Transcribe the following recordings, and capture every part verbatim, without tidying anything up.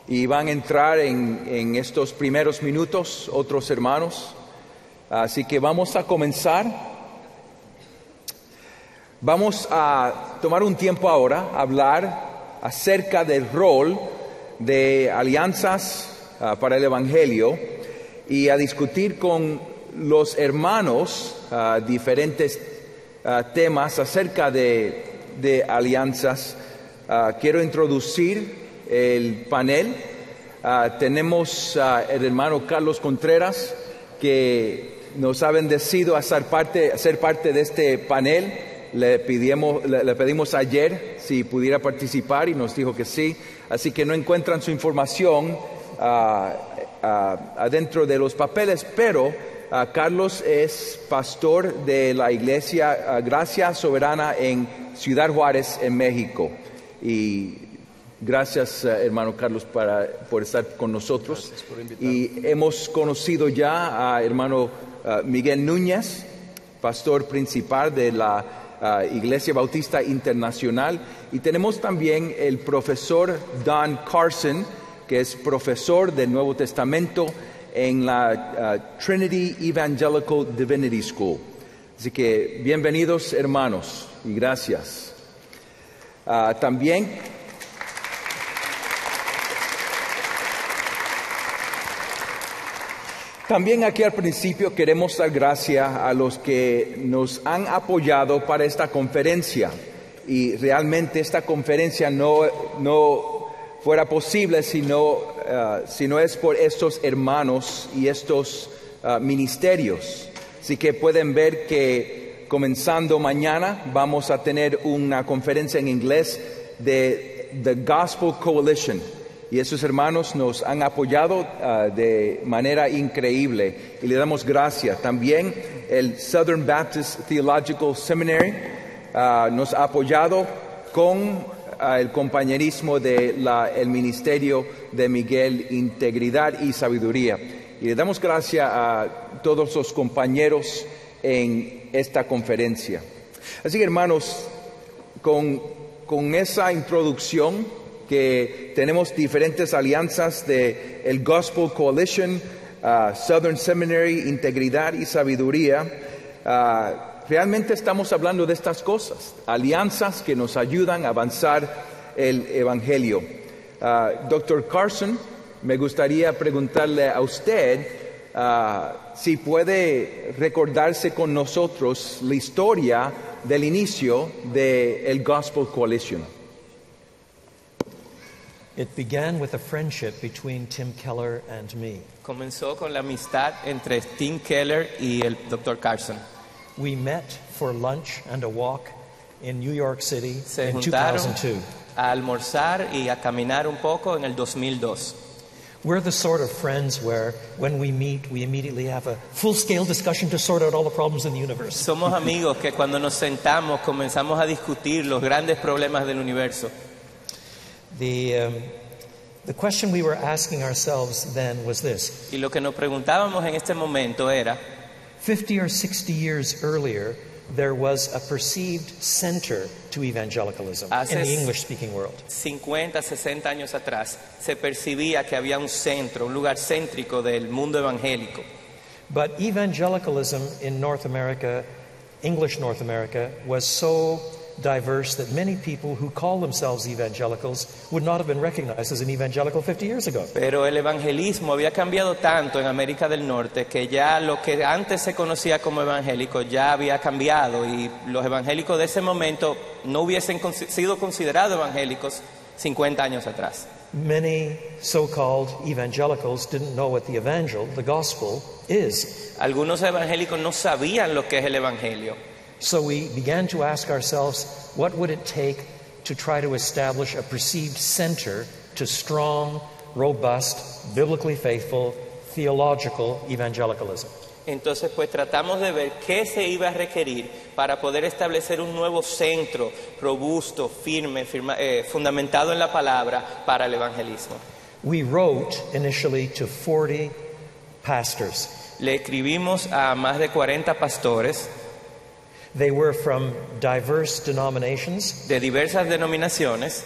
y van a entrar en, en estos primeros minutos otros hermanos. Así que vamos a comenzar. Vamos a tomar un tiempo ahora a hablar acerca del rol de alianzas uh, para el Evangelio y a discutir con los hermanos uh, diferentes uh, temas acerca de, de alianzas. Uh, quiero introducir el panel. Uh, tenemos uh, el hermano Carlos Contreras, que nos ha bendecido a ser parte, a ser parte de este panel. Le pedimos, le, le pedimos ayer si pudiera participar y nos dijo que sí. Así que no encuentran su información uh, uh, adentro de los papeles, pero uh, Carlos es pastor de la iglesia uh, Gracia Soberana en Ciudad Juárez, en México. Y gracias, uh, hermano Carlos, para, por estar con nosotros. Y hemos conocido ya a hermano uh, Miguel Núñez, pastor principal de la uh, Iglesia Bautista Internacional. Y tenemos también el profesor Don Carson, que es profesor del Nuevo Testamento en la uh, Trinity Evangelical Divinity School. Así que bienvenidos, hermanos, y gracias. Uh, también También aquí al principio queremos dar gracias a los que nos han apoyado para esta conferencia. Y realmente esta conferencia no, no fuera posible si no, uh, si no es por estos hermanos y estos uh, ministerios. Así que pueden ver que comenzando mañana vamos a tener una conferencia en inglés de The Gospel Coalition. Y esos hermanos nos han apoyado uh, de manera increíble y le damos gracias. También el Southern Baptist Theological Seminary uh, nos ha apoyado con uh, el compañerismo del de ministerio de Miguel, Integridad y Sabiduría. Y le damos gracias a todos los compañeros en esta conferencia. Así que, hermanos, con, con esa introducción, que tenemos diferentes alianzas de el Gospel Coalition, uh, Southern Seminary, Integridad y Sabiduría. Uh, realmente estamos hablando de estas cosas, alianzas que nos ayudan a avanzar el Evangelio. Uh, doctor Carson, me gustaría preguntarle a usted uh, si puede recordarse con nosotros la historia del inicio del Gospel Coalition. It began with a friendship between Tim Keller and me. Comenzó con la amistad entre Tim Keller y el doctor Carson. We met for lunch and a walk in New York City Se in juntaron two thousand two. a almorzar y a caminar un poco en el dos mil dos. We're the sort of friends where when we meet, we immediately have a full-scale discussion to sort out all the problems in the universe. Somos amigos que cuando nos sentamos comenzamos a discutir los grandes problemas del universo. The, um, the question we were asking ourselves then was this. Y lo que nos preguntábamos en este momento era, fifty or sixty years earlier, there was a perceived center to evangelicalism Hace in the English-speaking world. cincuenta, sesenta años atrás, se percibía que había un centro, un lugar céntrico del mundo evangélico. But evangelicalism in North America, English North America, was so diverse that many people who call themselves evangelicals would not have been recognized as an evangelical fifty years ago. Pero el evangelismo había cambiado tanto en América del Norte que ya lo que antes se conocía como evangélico ya había cambiado y los evangélicos de ese momento no hubiesen sido considerados evangélicos cincuenta años atrás. Many so-called evangelicals didn't know what the evangel, the gospel, is. Algunos evangélicos no sabían lo que es el evangelio. So we began to ask ourselves, what would it take to try to establish a perceived center to strong, robust, biblically faithful, theological evangelicalism? Entonces, pues tratamos de ver qué se iba a requerir para poder establecer un nuevo centro robusto, firme, firma, eh, fundamentado en la palabra para el evangelismo. We wrote initially to forty pastors. Le escribimos a más de cuarenta pastores. They were from diverse denominations. De diversas denominaciones.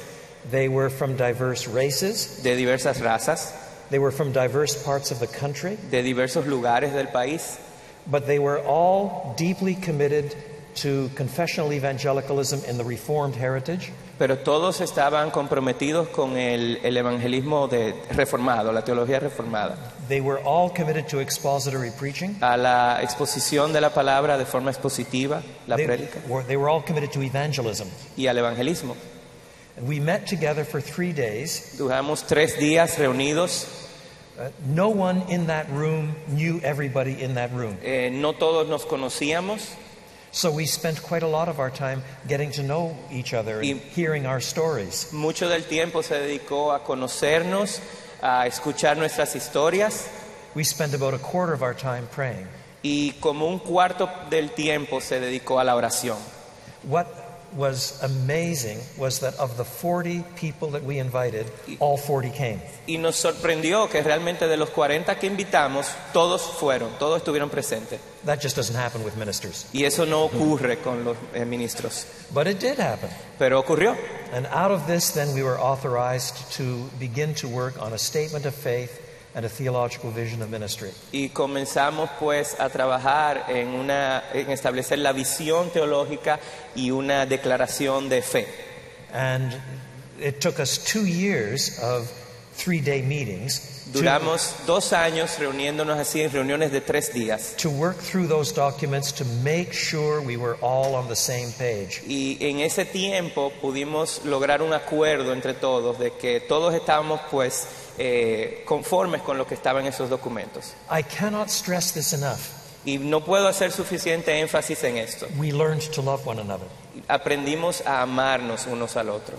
They were from diverse races. de diversas razas, They were from diverse parts of the country. de diversos lugares del país, But they were all deeply committed to confessional evangelicalism in the Reformed heritage. pero todos estaban comprometidos con el, el evangelismo de, reformado, la teología reformada, They were all committed to expository preaching. a la exposición de la palabra de forma expositiva, la They prédica, were, they were all committed to evangelism. y al evangelismo. And we met together for three days. Duramos tres días reunidos. Uh, no one in that room knew everybody in that room. Eh, no todos nos conocíamos, So we spent quite a lot of our time getting to know each other and Y- hearing our stories. mucho del tiempo se dedicó a conocernos, a escuchar nuestras historias, We spent about a quarter of our time praying. y como un cuarto del tiempo se dedicó a la oración. What was amazing was that of the forty people that we invited, all forty came. Y nos sorprendió que realmente de los cuarenta que invitamos, todos fueron, todos estuvieron presentes. That just doesn't happen with ministers. Y eso no ocurre con los eh, ministros, But it did happen. pero ocurrió. And out of this, then, we were authorized to begin to work on a statement of faith and a theological vision of ministry. Y comenzamos pues a trabajar en, una, en establecer la visión teológica y una declaración de fe. And it took us two years of three-day meetings to, Duramos dos años reuniéndonos así en reuniones de tres días. to work through those documents to make sure we were all on the same page. Y en ese tiempo pudimos lograr un acuerdo entre todos de que todos estábamos pues eh, conformes con lo que estaba en esos documentos. I cannot stress this enough. Y no puedo hacer suficiente énfasis en esto. We learned to love one another. Aprendimos a amarnos unos al otro.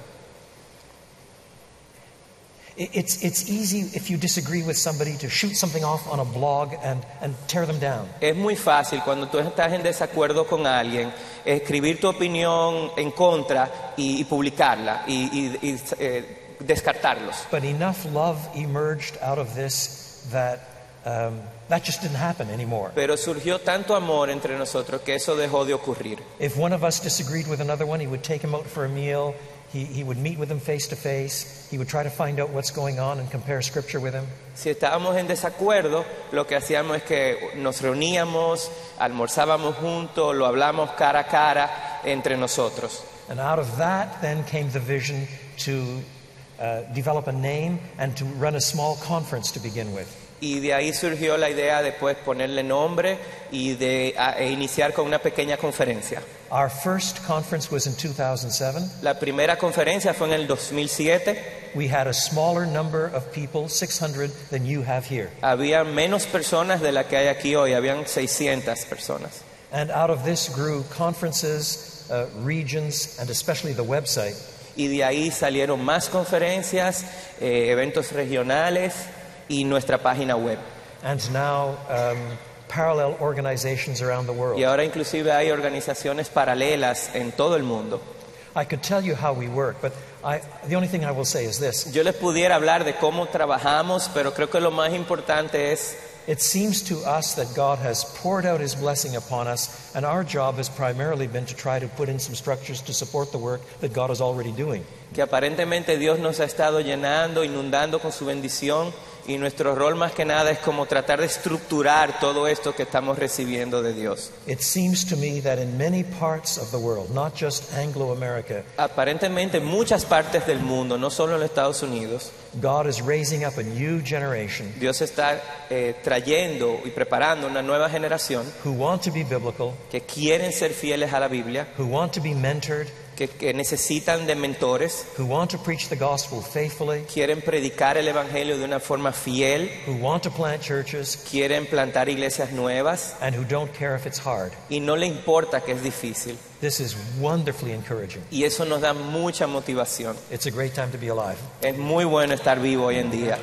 It- It's, it's easy if you disagree with somebody to shoot something off on a blog and, and tear them down. Es muy fácil cuando tú estás en desacuerdo con alguien, escribir tu opinión en contra y, y publicarla y, y- y, eh, descartarlos. But enough love emerged out of this that um, that just didn't happen anymore. Pero surgió tanto amor entre nosotros que eso dejó de ocurrir. If one of us disagreed with another one, he would take him out for a meal. He, he would meet with him face to face. He would try to find out what's going on and compare scripture with him. Si estábamos en desacuerdo, lo que hacíamos es que nos reuníamos, almorzábamos juntos, lo hablamos cara a cara entre nosotros. And out of that then came the vision to uh, develop a name and to run a small conference to begin with. Y de ahí surgió la idea de pues, ponerle nombre y de a- e iniciar con una pequeña conferencia. Our first conference was in two thousand seven. La primera conferencia fue en el dos mil siete. We had a smaller number of people, six hundred, than you have here. Había menos personas de la que hay aquí hoy, habían seiscientas personas. And out of this grew conferences, uh, regions, and especially the website. Y de ahí salieron más conferencias, eh, eventos regionales y nuestra página web. And now um, parallel organizations around the world. Y ahora inclusive hay organizaciones paralelas en todo el mundo. I could tell you how we work, but I, the only thing I will say is this. Yo les pudiera hablar de cómo trabajamos, pero creo que lo más importante es, It seems to us that God has poured out His blessing upon us, and our job has primarily been to try to put in some structures to support the work that God is already doing. que aparentemente Dios nos ha estado llenando, inundando con su bendición, y nuestro rol más que nada es como tratar de estructurar todo esto que estamos recibiendo de Dios. It seems to me that in many parts of the world, not just Anglo-America, Aparentemente en muchas partes del mundo, no solo en los Estados Unidos, God is raising up a new generation Dios está eh, trayendo y preparando una nueva generación who want to be biblical, que quieren ser fieles a la Biblia, who want to be mentored, que, que necesitan de mentores, who want to preach the gospel faithfully, quieren predicar el Evangelio de una forma fiel, who want to plant churches, quieren plantar iglesias nuevas and who don't care if it's hard. y no le importa que es difícil. This is wonderfully encouraging. Y eso nos da mucha motivación. It's a great time to be alive. Es muy bueno estar vivo hoy en día.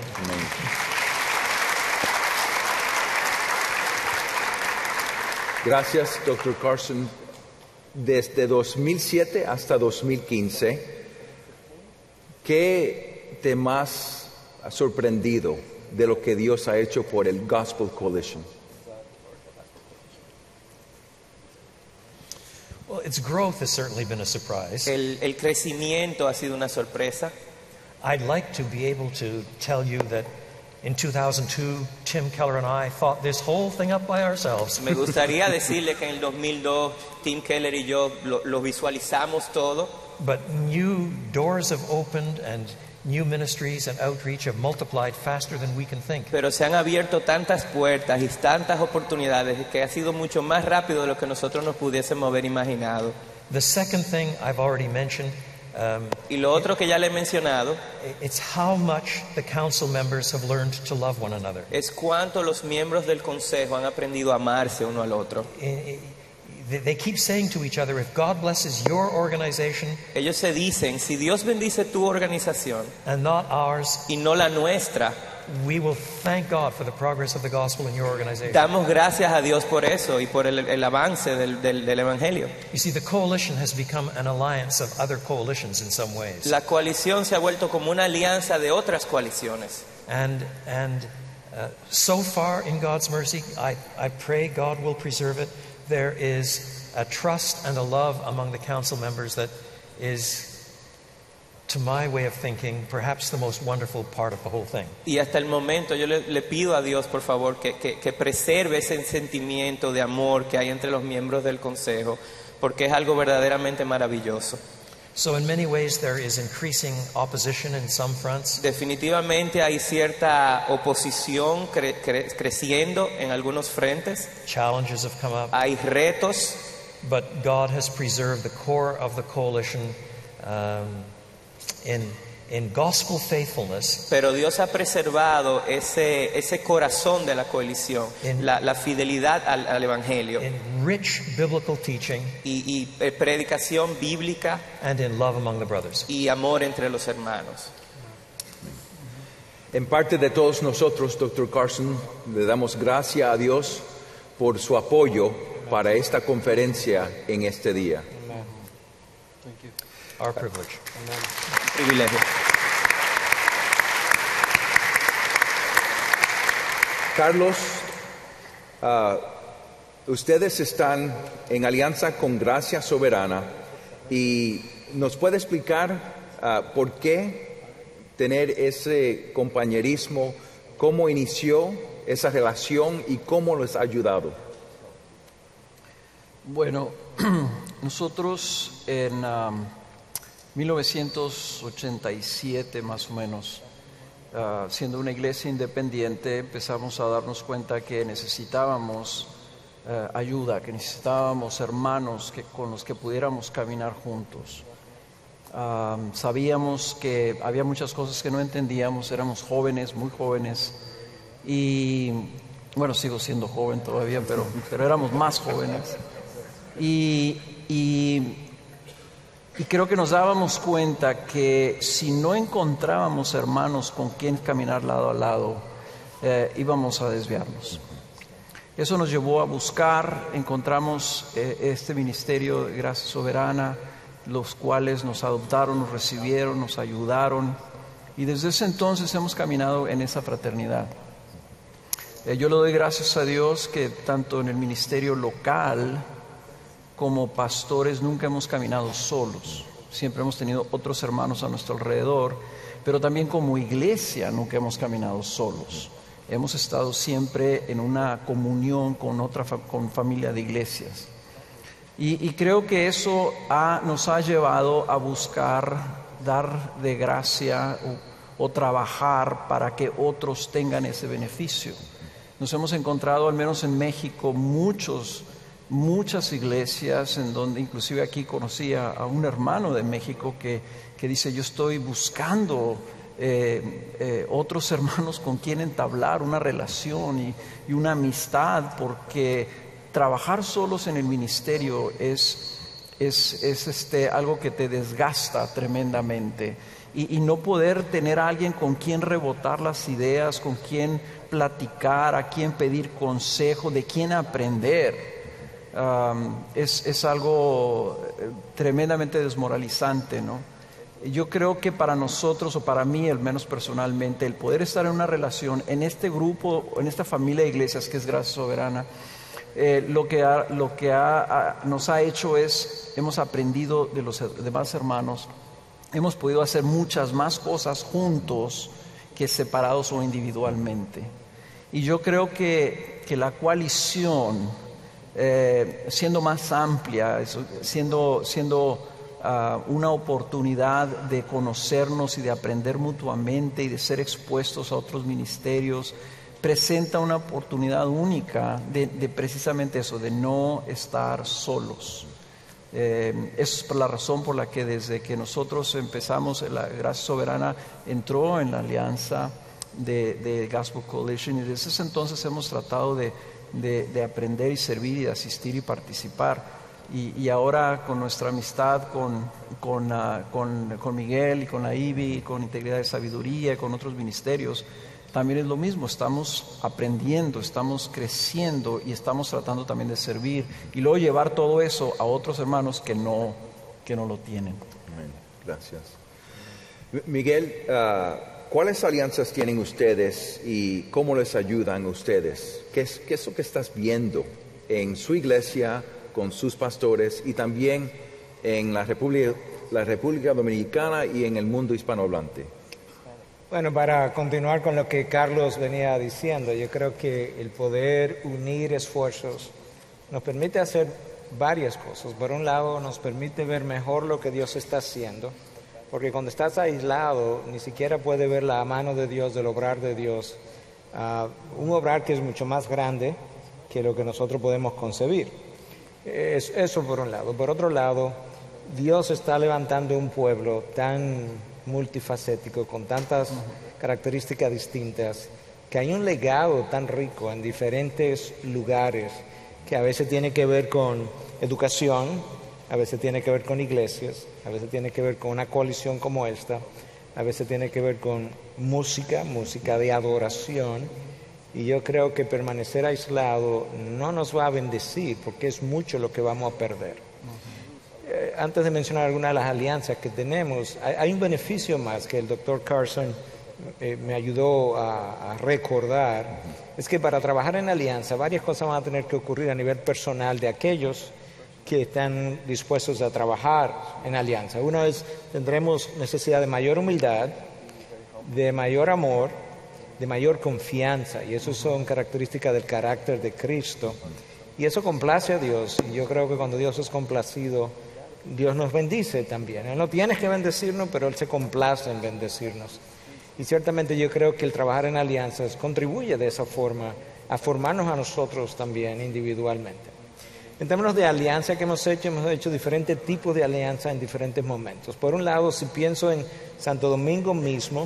Gracias, doctor Carson. Desde dos mil siete hasta dos mil quince, ¿qué te más ha sorprendido de lo que Dios ha hecho por el Gospel Coalition? Well, its growth has certainly been a surprise. El, el crecimiento ha sido una sorpresa. I'd like to be able to tell you that in two thousand two, Tim Keller and I thought this whole thing up by ourselves. Me gustaría decirle que en el dos mil dos Tim Keller y yo lo, lo visualizamos todo, But new doors have opened and new ministries and outreach have multiplied faster than we can think. pero se han abierto tantas puertas y tantas oportunidades que ha sido mucho más rápido de lo que nosotros nos pudiésemos haber imaginado. The second thing I've already mentioned, um, Y lo otro que ya le he mencionado it's how much the council members have learned to love one another. es cuánto los miembros del consejo han aprendido a amarse uno al otro. I- I- They they keep saying to each other, if God blesses your organization Ellos se dicen, si Dios bendice tu organización and not ours, y no la nuestra, we will thank God for the progress of the gospel in your organization. damos gracias a Dios por eso y por el, el avance del, del, del Evangelio. You see, the coalition has become an alliance of other coalitions in some ways. La coalición se ha vuelto como una alianza de otras coaliciones. And and uh, so far, in God's mercy, I, I pray God will preserve it. There is a trust and a love among the council members that is, to my way of thinking, perhaps the most wonderful part of the whole thing. Y hasta el momento yo le, le pido a Dios, por favor, que, que, que preserve ese sentimiento de amor que hay entre los miembros del consejo, porque es algo verdaderamente maravilloso. So in many ways there is increasing opposition in some fronts. Definitivamente hay cierta oposición cre- cre- creciendo en algunos frentes, Challenges have come up. hay retos, But God has preserved the core of the coalition um, in, in gospel faithfulness, pero Dios ha preservado ese, ese corazón de la coalición, En- la, la fidelidad al, al Evangelio in rich biblical teaching, y, y eh, predicación bíblica and in love among the brothers. y amor entre los hermanos. En parte de todos nosotros, doctor Carson, le damos gracias a Dios por su apoyo para esta conferencia en este día. Our privilege. Privilegio. Carlos, ah, ustedes están en alianza con Gracia Soberana y nos puede explicar ah, por qué tener ese compañerismo, cómo inició esa relación y cómo les ha ayudado. Bueno, nosotros en um, mil novecientos ochenta y siete más o menos, uh, siendo una iglesia independiente, empezamos a darnos cuenta que necesitábamos uh, ayuda, que necesitábamos hermanos que, con los que pudiéramos caminar juntos. Um, sabíamos que había muchas cosas que no entendíamos, éramos jóvenes, muy jóvenes, y bueno, sigo siendo joven todavía, pero, pero éramos más jóvenes. Y, y, y creo que nos dábamos cuenta que si no encontrábamos hermanos con quien caminar lado a lado, eh, íbamos a desviarnos. Eso nos llevó a buscar, encontramos eh, este ministerio de Gracia Soberana, los cuales nos adoptaron, nos recibieron, nos ayudaron, y desde ese entonces hemos caminado en esa fraternidad. Eh, yo le doy gracias a Dios que tanto en el ministerio local como pastores nunca hemos caminado solos, siempre hemos tenido otros hermanos a nuestro alrededor, pero también como iglesia nunca hemos caminado solos. Hemos estado siempre en una comunión con otra fa- con familia de iglesias. Y, y creo que eso ha, nos ha llevado a buscar dar de gracia o, o trabajar para que otros tengan ese beneficio. Nos hemos encontrado, al menos en México, muchos muchas iglesias en donde inclusive aquí conocí a, a un hermano de México que, que dice, yo estoy buscando eh, eh, otros hermanos con quien entablar una relación y, y una amistad, porque trabajar solos en el ministerio es, es, es este, algo que te desgasta tremendamente, y, y no poder tener a alguien con quien rebotar las ideas, con quien platicar, a quien pedir consejo, de quien aprender. Um, es, es algo tremendamente desmoralizante, ¿no? Yo creo que para nosotros, o para mí al menos personalmente, el poder estar en una relación en este grupo, en esta familia de iglesias que es Gracia Soberana, eh, lo que, ha, lo que ha, ha, nos ha hecho es, hemos aprendido de los demás hermanos, hemos podido hacer muchas más cosas juntos que separados o individualmente. Y yo creo que, que la coalición, eh, siendo más amplia, siendo, siendo uh, una oportunidad de conocernos y de aprender mutuamente y de ser expuestos a otros ministerios, presenta una oportunidad única de, de precisamente eso, de no estar solos. Eh, es por la razón por la que desde que nosotros empezamos, la Gracia Soberana entró en la alianza de, de Gospel Coalition, y desde ese entonces hemos tratado de, de, de aprender y servir y de asistir y participar. Y, y ahora con nuestra amistad con, con, uh, con, con Miguel y con la I B I, con Integridad de Sabiduría y con otros ministerios, también es lo mismo, estamos aprendiendo, estamos creciendo y estamos tratando también de servir y luego llevar todo eso a otros hermanos que no, que no lo tienen. Amén. Gracias. Miguel, uh, ¿cuáles alianzas tienen ustedes y cómo les ayudan ustedes? ¿Qué es, qué es lo que estás viendo en su iglesia, con sus pastores y también en la República, la República Dominicana y en el mundo hispanohablante? Bueno, para continuar con lo que Carlos venía diciendo, yo creo que el poder unir esfuerzos nos permite hacer varias cosas. Por un lado, nos permite ver mejor lo que Dios está haciendo, porque cuando estás aislado, ni siquiera puedes ver la mano de Dios, del obrar de Dios, uh, un obrar que es mucho más grande que lo que nosotros podemos concebir. Es, eso por un lado. Por otro lado, Dios está levantando un pueblo tan multifacético, con tantas características distintas, que hay un legado tan rico en diferentes lugares, que a veces tiene que ver con educación, a veces tiene que ver con iglesias, a veces tiene que ver con una coalición como esta, a veces tiene que ver con música, música de adoración, y yo creo que permanecer aislado no nos va a bendecir, porque es mucho lo que vamos a perder. Antes de mencionar algunas de las alianzas que tenemos, hay, hay un beneficio más que el doctor Carson eh, me ayudó a, a recordar, es que para trabajar en alianza varias cosas van a tener que ocurrir a nivel personal de aquellos que están dispuestos a trabajar en alianza. Uno es, tendremos necesidad de mayor humildad, de mayor amor, de mayor confianza, y eso son características del carácter de Cristo, y eso complace a Dios, y yo creo que cuando Dios es complacido, Dios nos bendice también. Él no tiene que bendecirnos, pero Él se complace en bendecirnos. Y ciertamente yo creo que el trabajar en alianzas contribuye de esa forma a formarnos a nosotros también individualmente. En términos de alianza que hemos hecho, hemos hecho diferentes tipos de alianza en diferentes momentos. Por un lado, si pienso en Santo Domingo mismo,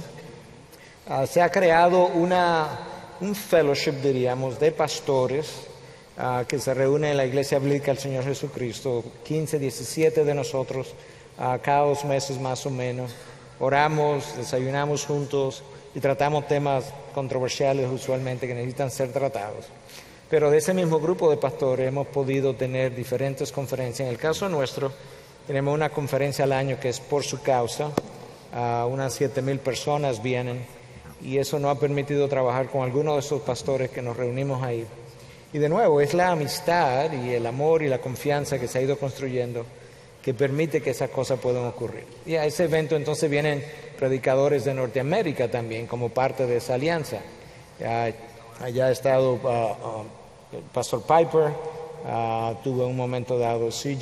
uh, se ha creado una, un fellowship, diríamos, de pastores, Uh, que se reúne en la Iglesia Bíblica del Señor Jesucristo, quince, diecisiete de nosotros, uh, cada dos meses más o menos. Oramos, desayunamos juntos y tratamos temas controversiales usualmente que necesitan ser tratados. Pero de ese mismo grupo de pastores hemos podido tener diferentes conferencias. En el caso nuestro, tenemos una conferencia al año que es por su causa. Uh, unas siete mil personas vienen y eso nos ha permitido trabajar con algunos de esos pastores que nos reunimos ahí. Y de nuevo, es la amistad y el amor y la confianza que se ha ido construyendo que permite que esas cosas puedan ocurrir. Y a ese evento entonces vienen predicadores de Norteamérica también como parte de esa alianza. Ya, allá ha estado uh, uh, Pastor Piper, uh, tuvo un momento dado C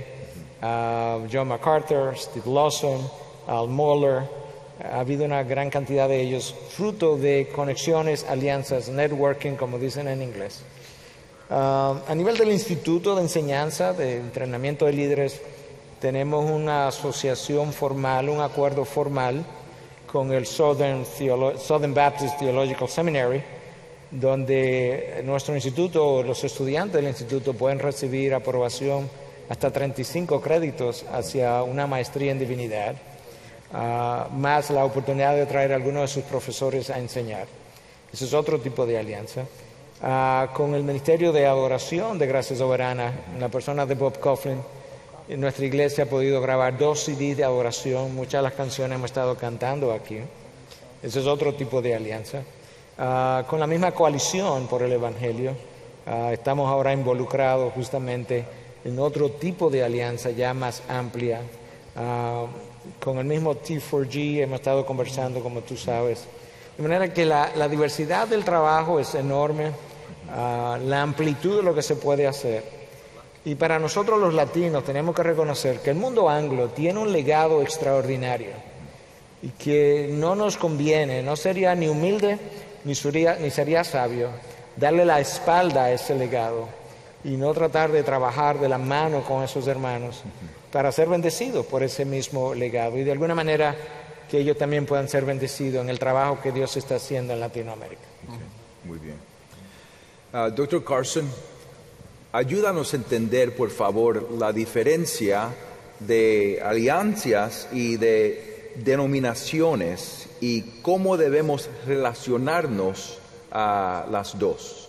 J, uh, John MacArthur, Steve Lawson, Al Mohler. Ha habido una gran cantidad de ellos, fruto de conexiones, alianzas, networking, como dicen en inglés. Uh, a nivel del Instituto de Enseñanza, de Entrenamiento de Líderes, tenemos una asociación formal, un acuerdo formal con el Southern, Theolo- Southern Baptist Theological Seminary, donde nuestro instituto, los estudiantes del instituto pueden recibir aprobación hasta treinta y cinco créditos hacia una maestría en divinidad, uh, más la oportunidad de traer a algunos de sus profesores a enseñar. Ese es otro tipo de alianza. Uh, con el Ministerio de Adoración de Gracia Soberana, en la persona de Bob Coughlin, en nuestra iglesia ha podido grabar dos C Ds de adoración. Muchas de las canciones hemos estado cantando aquí. Ese es otro tipo de alianza. Uh, con la misma coalición por el Evangelio, Ah, estamos ahora involucrados justamente en otro tipo de alianza ya más amplia. Ah, con el mismo T cuatro G hemos estado conversando, como tú sabes. De manera que la, la diversidad del trabajo es enorme, uh, la amplitud de lo que se puede hacer. Y para nosotros los latinos tenemos que reconocer que el mundo anglo tiene un legado extraordinario y que no nos conviene, no sería ni humilde ni sería, ni sería sabio darle la espalda a ese legado y no tratar de trabajar de la mano con esos hermanos para ser bendecidos por ese mismo legado y de alguna manera que ellos también puedan ser bendecidos en el trabajo que Dios está haciendo en Latinoamérica. Okay. Muy bien. Uh, doctor Carson, ayúdanos a entender, por favor, la diferencia de alianzas y de denominaciones y cómo debemos relacionarnos a las dos.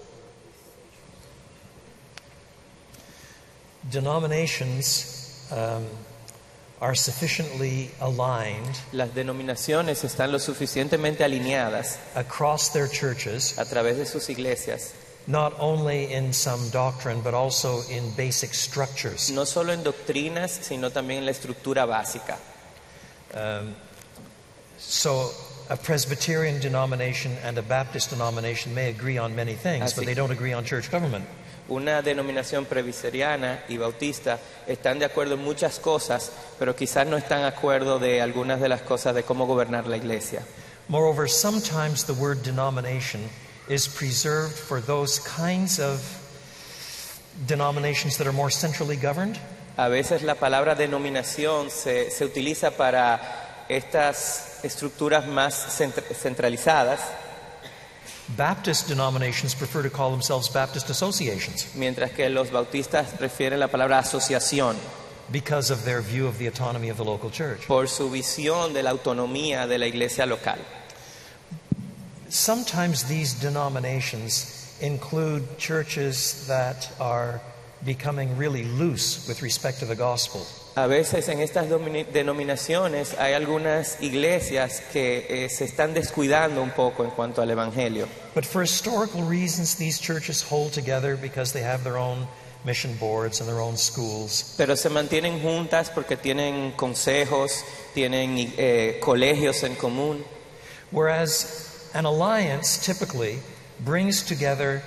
Denominations um, are sufficiently aligned Las denominaciones están lo suficientemente alineadas across their churches, a través de sus iglesias, not only in some doctrine, but also in basic structures. no solo en doctrinas, sino también en la estructura básica. Um, so a Presbyterian denomination and a Baptist denomination may agree on many things, Así- but they don't agree on church government. Una denominación presbiteriana y bautista están de acuerdo en muchas cosas, pero quizás no están de acuerdo de algunas de las cosas de cómo gobernar la iglesia. Moreover, sometimes the word denomination is preserved for those kinds of denominations that are more centrally governed. A veces la palabra denominación se, se utiliza para estas estructuras más centra- centralizadas, Baptist denominations prefer to call themselves Baptist associations mientras que los bautistas prefieren la palabra asociación because of their view of the autonomy of the local church. por su visión de la autonomía de la iglesia local. Sometimes these denominations include churches that are becoming really loose with respect to the gospel. A veces en estas domini- denominaciones hay algunas iglesias que eh, se están descuidando un poco en cuanto al evangelio. But for historical reasons, these churches hold together because they have their own mission boards and their own schools. Pero se mantienen juntas porque tienen consejos, tienen eh, colegios en común. Whereas an alliance typically brings together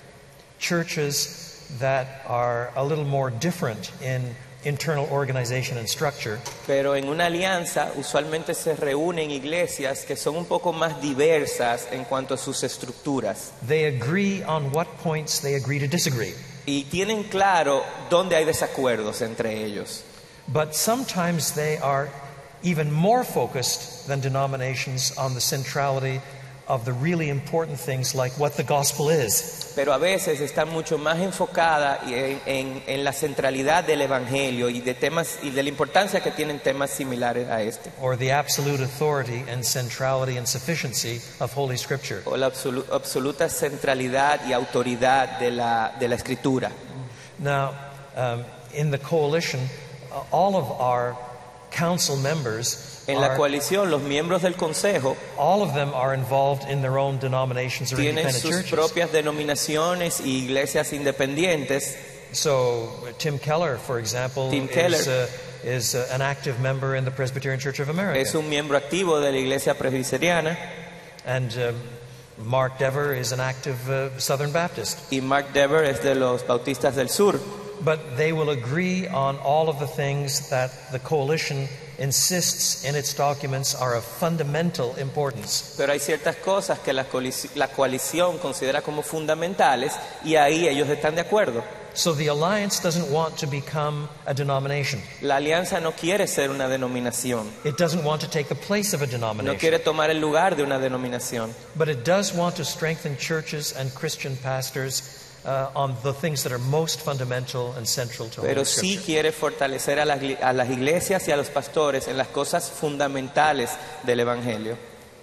churches that are a little more different in internal organization and structure, Pero en una alianza usualmente se reúnen iglesias que son un poco más diversas en cuanto a sus estructuras they agree on what points they agree to disagree. y tienen claro dónde hay desacuerdos entre ellos. But sometimes they are even more focused than denominations on the centrality of the really important things like what the gospel is. Pero a veces están mucho más enfocadas en, en, en la centralidad del evangelio y de temas y de la importancia que tienen temas similares a este, Or the absolute authority and centrality and sufficiency of Holy Scripture. o la absolu- absoluta centralidad y autoridad de la, de la escritura. Now, um, in the coalition, uh, all of our council members, En la are, coalición, los miembros del consejo all of them are involved in their own denominations or tienen independent sus churches. propias denominaciones y iglesias independientes. So, uh, Tim Keller, for example, Tim is, Keller. uh, is uh, an active member in the Presbyterian Church of America. Es un miembro activo de la iglesia presbiteriana And um, Mark Dever is an active uh, Southern Baptist. y Mark Dever es de los bautistas del sur. But they will agree on all of the things that the coalition insists in its documents are of fundamental importance. Pero hay ciertas cosas que la coalici- la coalición considera como fundamentales y ahí ellos están de acuerdo. So the alliance doesn't want to become a denomination. La alianza no quiere ser una denominación, It doesn't want to take the place of a no denomination. quiere tomar el lugar de una denominación, But it does want to strengthen churches and Christian pastors uh, on the things that are most fundamental and central to pero Holy sí Scripture. quiere fortalecer a las, gli- a las iglesias y a los pastores en las cosas fundamentales del Evangelio.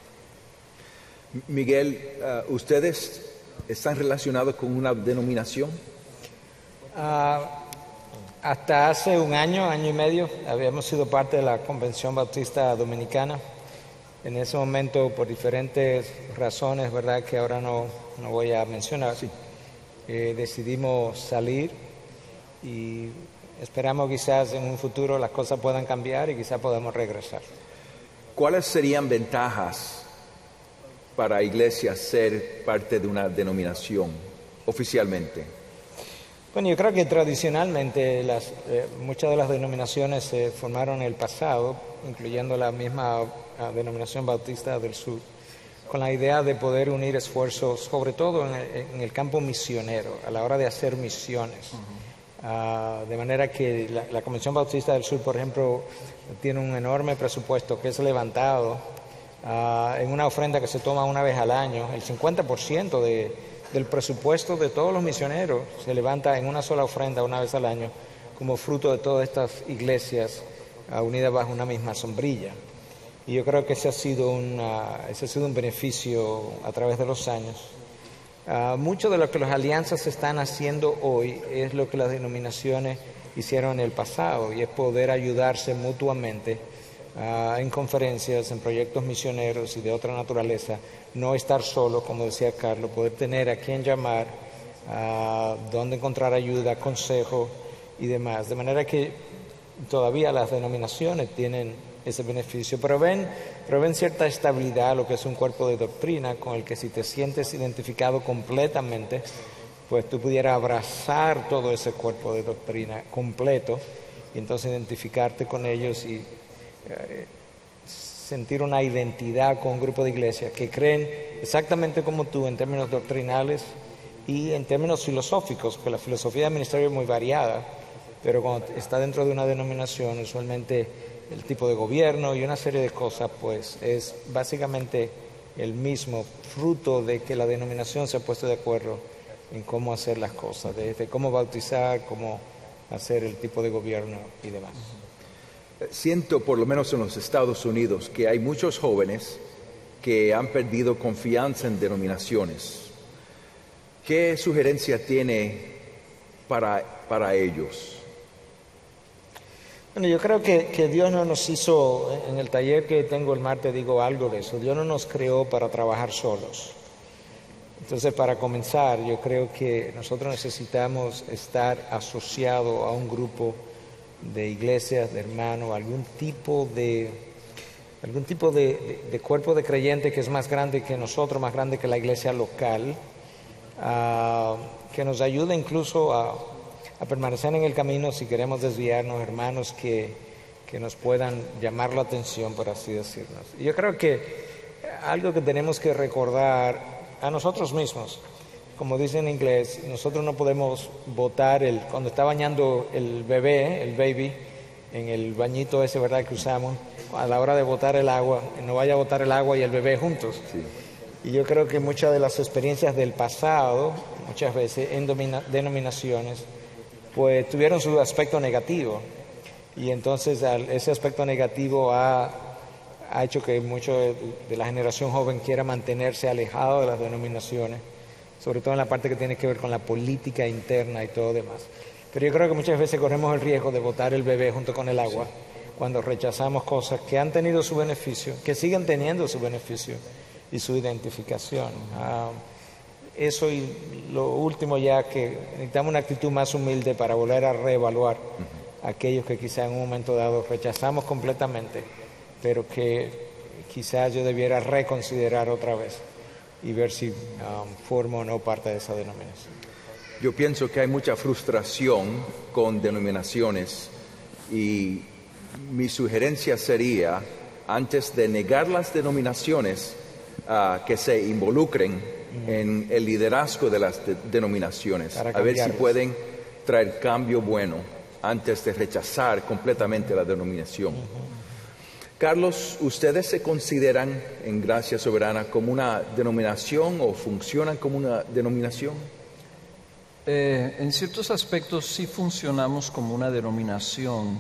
Miguel, uh, ¿ustedes están relacionados con una denominación? Ah, hasta hace un año, año y medio, habíamos sido parte de la Convención Bautista Dominicana. En ese momento, por diferentes razones, ¿verdad?, que ahora no, no voy a mencionar, eh, decidimos salir y esperamos quizás en un futuro las cosas puedan cambiar y quizás podamos regresar. ¿Cuáles serían ventajas para iglesias ser parte de una denominación oficialmente? Bueno, yo creo que tradicionalmente las, eh, muchas de las denominaciones se formaron en el pasado, incluyendo la misma uh, denominación bautista del sur, con la idea de poder unir esfuerzos, sobre todo en el, en el campo misionero, a la hora de hacer misiones. Uh-huh. Uh, de manera que la, la Convención Bautista del Sur, por ejemplo, tiene un enorme presupuesto que es levantado uh, en una ofrenda que se toma una vez al año. El cincuenta por ciento de, del presupuesto de todos los misioneros se levanta en una sola ofrenda una vez al año, como fruto de todas estas iglesias uh, unidas bajo una misma sombrilla. Y yo creo que ese ha sido, una, ese ha sido un beneficio a través de los años. Uh, mucho de lo que las alianzas están haciendo hoy es lo que las denominaciones hicieron en el pasado, y es poder ayudarse mutuamente uh, en conferencias, en proyectos misioneros y de otra naturaleza, no estar solo, como decía Carlos, poder tener a quien llamar, uh, dónde encontrar ayuda, consejo y demás. De manera que todavía las denominaciones tienen ese beneficio, pero ven, pero ven cierta estabilidad, lo que es un cuerpo de doctrina con el que si te sientes identificado completamente, pues tú pudieras abrazar todo ese cuerpo de doctrina completo y entonces identificarte con ellos y eh, sentir una identidad con un grupo de iglesias que creen exactamente como tú en términos doctrinales y en términos filosóficos, porque la filosofía del ministerio es muy variada, pero cuando está dentro de una denominación, usualmente el tipo de gobierno y una serie de cosas, pues es básicamente el mismo, fruto de que la denominación se ha puesto de acuerdo en cómo hacer las cosas, desde cómo bautizar, cómo hacer el tipo de gobierno y demás. Siento, por lo menos en los Estados Unidos, que hay muchos jóvenes que han perdido confianza en denominaciones. ¿Qué sugerencia tiene para, para ellos? Bueno, yo creo que, que Dios no nos hizo, en el taller que tengo el martes digo algo de eso, Dios no nos creó para trabajar solos. Entonces, para comenzar, yo creo que nosotros necesitamos estar asociados a un grupo de iglesias, de hermanos, algún tipo de, algún tipo de, de, de cuerpo de creyentes que es más grande que nosotros, más grande que la iglesia local, uh, que nos ayude incluso a... a permanecer en el camino si queremos desviarnos, hermanos que, que nos puedan llamar la atención, por así decirnos. Y yo creo que algo que tenemos que recordar a nosotros mismos, como dice en inglés, nosotros no podemos botar el, cuando está bañando el bebé, el baby, en el bañito ese, ¿verdad?, que usamos, a la hora de botar el agua, no vaya a botar el agua y el bebé juntos. Sí. Y yo creo que muchas de las experiencias del pasado, muchas veces en domina, denominaciones, pues tuvieron su aspecto negativo, y entonces ese aspecto negativo ha, ha hecho que mucho de, de la generación joven quiera mantenerse alejado de las denominaciones, sobre todo en la parte que tiene que ver con la política interna y todo demás. Pero yo creo que muchas veces corremos el riesgo de botar el bebé junto con el agua cuando rechazamos cosas que han tenido su beneficio, que siguen teniendo su beneficio y su identificación. Uh, Eso y lo último ya, que necesitamos una actitud más humilde para volver a reevaluar uh-huh. aquellos que quizá en un momento dado rechazamos completamente, pero que quizás yo debiera reconsiderar otra vez y ver si um, formo o no parte de esa denominación. Yo pienso que hay mucha frustración con denominaciones, y mi sugerencia sería, antes de negar las denominaciones, uh, que se involucren en el liderazgo de las de, denominaciones, a ver si pueden traer cambio bueno antes de rechazar completamente la denominación. Uh-huh. Carlos, ¿ustedes se consideran en Gracia Soberana como una denominación o funcionan como una denominación? Eh, en ciertos aspectos sí funcionamos como una denominación,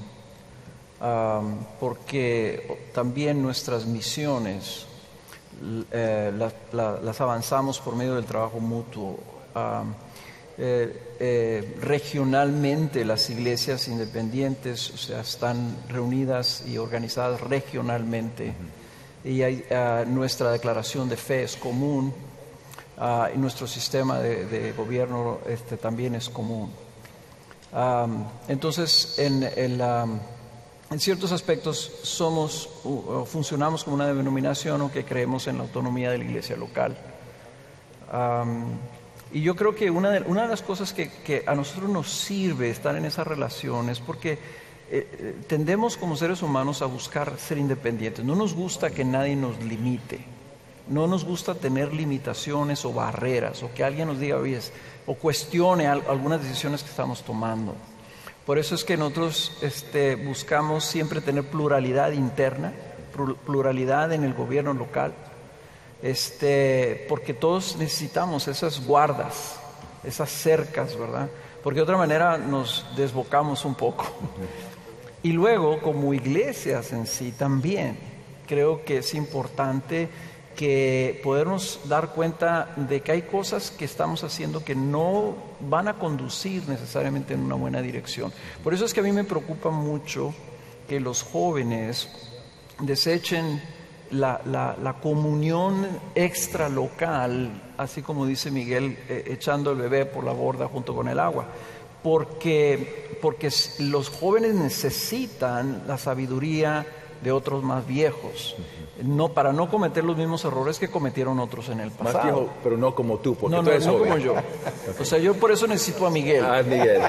um, porque también nuestras misiones Eh, la, la, las avanzamos por medio del trabajo mutuo. Uh, eh, eh, regionalmente las iglesias independientes, o sea, están reunidas y organizadas regionalmente, uh-huh. y hay, uh, nuestra declaración de fe es común, uh, y nuestro sistema de, de gobierno este, también es común. Um, entonces, en, el, um, en ciertos aspectos somos, uh, funcionamos como una denominación o que creemos en la autonomía de la iglesia local. Um, y yo creo que una de, una de las cosas que, que a nosotros nos sirve estar en esa relación es porque eh, tendemos como seres humanos a buscar ser independientes. No nos gusta que nadie nos limite. No nos gusta tener limitaciones o barreras, o que alguien nos diga, oye, o cuestione al, algunas decisiones que estamos tomando. Por eso es que nosotros este, buscamos siempre tener pluralidad interna, pluralidad en el gobierno local, este, porque todos necesitamos esas guardas, esas cercas, ¿verdad? Porque de otra manera nos desbocamos un poco. Y luego, como iglesias en sí también, creo que es importante que podernos dar cuenta de que hay cosas que estamos haciendo que no van a conducir necesariamente en una buena dirección. Por eso es que a mí me preocupa mucho que los jóvenes desechen la, la, la comunión extra local, así como dice Miguel, eh, echando el bebé por la borda junto con el agua. Porque, porque los jóvenes necesitan la sabiduría de otros más viejos, no, para no cometer los mismos errores que cometieron otros en el pasado. Más viejo, pero no como tú, porque no, tú no, eres no joven. como yo. O sea, yo por eso necesito a Miguel. Ah, Miguel.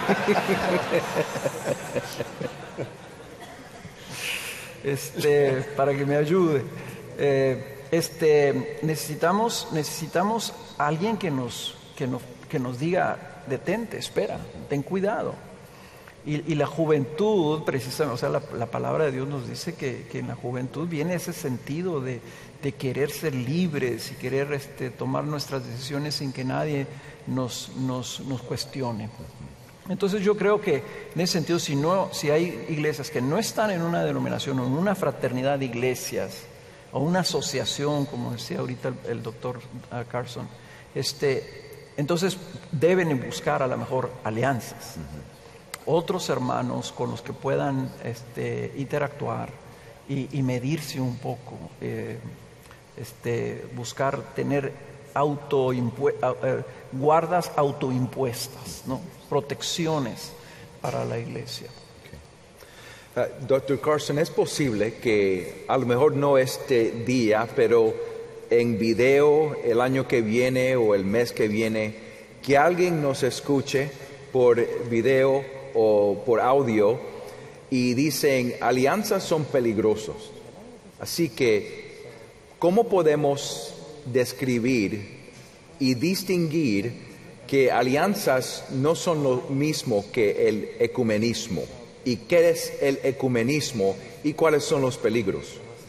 Este, para que me ayude. Eh, este, necesitamos, necesitamos a alguien que nos, que nos, que nos diga, detente, espera, ten cuidado. Y, y la juventud, precisamente, o sea, la, la palabra de Dios nos dice que, que en la juventud viene ese sentido de, de querer ser libres y querer este, tomar nuestras decisiones sin que nadie nos, nos, nos cuestione. Entonces yo creo que en ese sentido, si, no, si hay iglesias que no están en una denominación o en una fraternidad de iglesias o una asociación, como decía ahorita el, el doctor uh, Carson, este, entonces deben buscar a lo mejor alianzas. Uh-huh. Otros hermanos con los que puedan este, interactuar y, y medirse un poco, eh, este, buscar tener autoimpue- eh, guardas autoimpuestas, ¿no? Protecciones para la iglesia. Okay. Uh, doctor Carson, ¿es posible que a lo mejor no este día, pero en video el año que viene o el mes que viene, que alguien nos escuche por video o por audio y dicen alianzas son peligrosos? Así que, ¿cómo podemos describir y distinguir que alianzas no son lo mismo que el ecumenismo? ¿Y qué es el ecumenismo y cuáles son los peligros?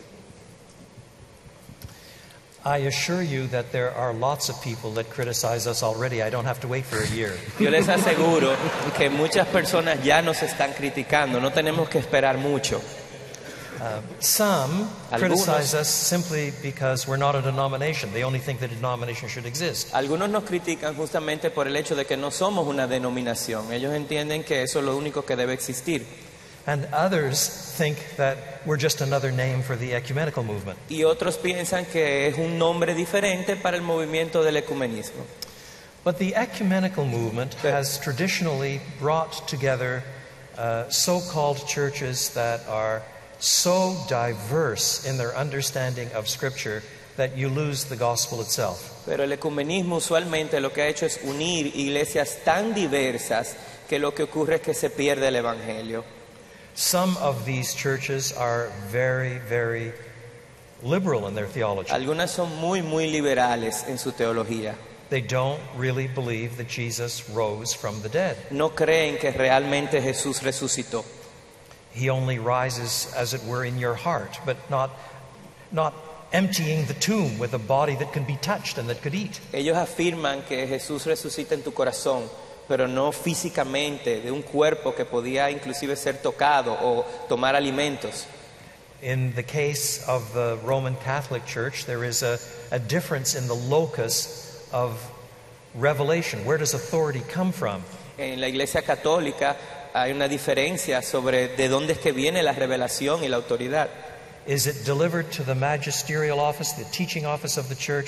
I assure you that there are lots of people that criticize us already. I don't have to wait for a year. Yo les aseguro que muchas personas ya nos están criticando, no tenemos que esperar mucho. Uh, some Algunos, criticize us simply because we're not a denomination. They only think that a denomination should exist. Algunos nos critican justamente por el hecho de que no somos una denominación. Ellos entienden que eso es lo único que debe existir. And others think that we're just another name for the ecumenical movement. Y otros piensan que es un nombre diferente para el movimiento del ecumenismo. But the ecumenical movement has traditionally brought together uh, so-called churches that are so diverse in their understanding of Scripture that you lose the gospel itself. Pero el ecumenismo usualmente lo que ha hecho es unir iglesias tan diversas que lo que ocurre es que se pierde el evangelio. Some of these churches are very, very liberal in their theology. Algunas son muy, muy liberales en su teología. They don't really believe that Jesus rose from the dead. No creen que realmente Jesús resucitó. He only rises, as it were, in your heart, but not, not emptying the tomb with a body that can be touched and that could eat. Ellos afirman que Jesús resucita en tu corazón, pero no físicamente, de un cuerpo que podía inclusive ser tocado o tomar alimentos. In the case of the Roman Catholic Church, there is a, a difference in the locus of revelation. Where does authority come from? En la Iglesia Católica hay una diferencia sobre de dónde es que viene la revelación y la autoridad. Is it delivered to the magisterial office, the teaching office of the church,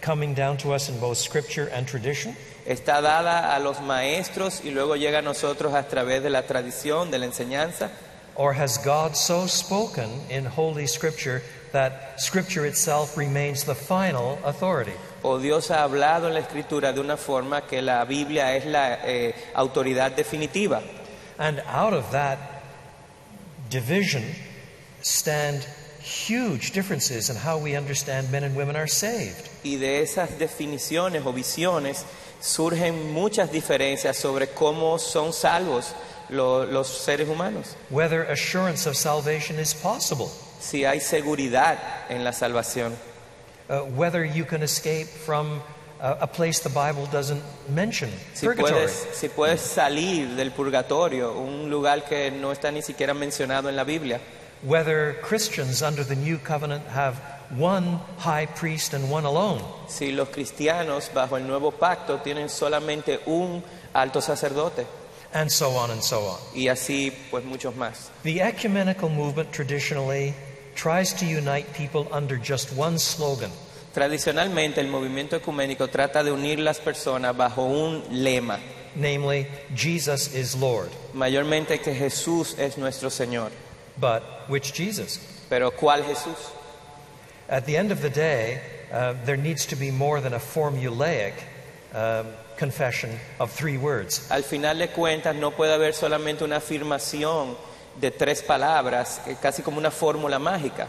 coming down to us in both scripture and tradition? ¿Está dada a los maestros y luego llega a nosotros a través de la tradición, de la enseñanza? Or has God so spoken in Holy Scripture that Scripture itself remains the final authority? ¿O Dios ha hablado en la Escritura de una forma que la Biblia es la eh, autoridad definitiva? And out of that division stand huge differences in how we understand men and women are saved. Y de esas definiciones o visiones surgen muchas diferencias sobre cómo son salvos lo, los seres humanos. Whether assurance of salvation is possible. Si hay seguridad en la salvación. Uh, whether you can escape from uh, a place the Bible doesn't mention, Si purgatory. puedes, si puedes salir del purgatorio, un lugar que no está ni siquiera mencionado en la Biblia. Whether Christians under the new covenant have one high priest and one alone. Si los cristianos bajo el nuevo pacto tienen solamente un alto sacerdote. And so on and so on. Y así pues muchos más. The ecumenical movement traditionally tries to unite people under just one slogan. Tradicionalmente el movimiento ecuménico trata de unir las personas bajo un lema, Namely, Jesus is Lord. mayormente que Jesús es nuestro Señor. But which Jesus? Pero ¿cuál Jesús? At the end of the day, uh, there needs to be more than a formulaic um, confession of three words. Al final de cuentas no puede haber solamente una afirmación de tres palabras, eh, casi como una fórmula mágica.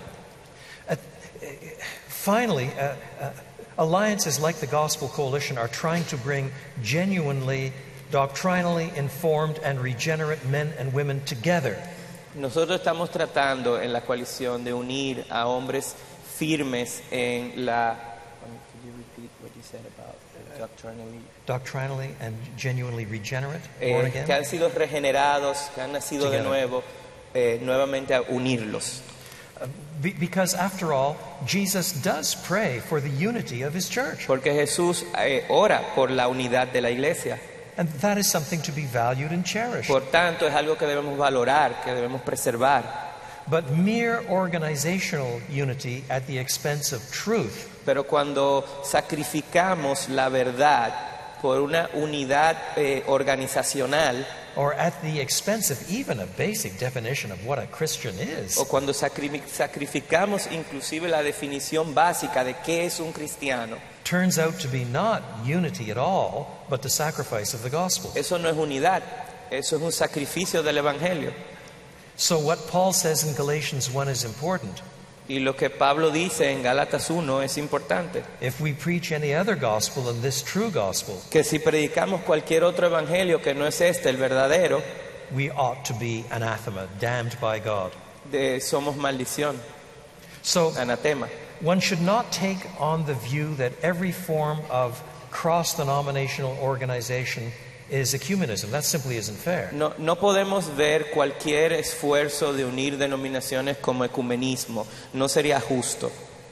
Finally, uh, uh, alliances like the Gospel Coalition are trying to bring genuinely, doctrinally informed and regenerate men and women together. Nosotros estamos tratando en la coalición de unir a hombres firmes en la... Could you repeat what you said about doctrinally? Doctrinally and genuinely regenerate, Eh, born again. que han sido regenerados, que han nacido de Together. nuevo, eh, nuevamente a unirlos. Be- because after all, Jesus does pray for the unity of his church. Porque Jesús eh, ora por la unidad de la iglesia. And that is something to be valued and cherished. Por tanto, es algo que debemos valorar, que debemos preservar. But mere organizational unity at the expense of truth Pero cuando sacrificamos la verdad por una unidad eh, organizacional, or at the expense of even a basic definition of what a Christian is, o cuando sacri- sacrificamos inclusive la definición básica de qué es un cristiano, turns out to be not unity at all, but the sacrifice of the gospel. eso no es unidad, eso es un sacrificio del Evangelio. So what Paul says in Galatians one is important. Y lo que Pablo dice en Gálatas uno es importante, If we preach any other gospel than this true gospel, que si predicamos cualquier otro evangelio que no es este, el verdadero, we ought to be anathema, damned by God. de, somos maldición, So anatema. one should not take on the view that every form of cross-denominational organization is ecumenism. That simply isn't fair. No, no podemos ver cualquier esfuerzo de unir denominaciones como ecumenismo, no sería justo.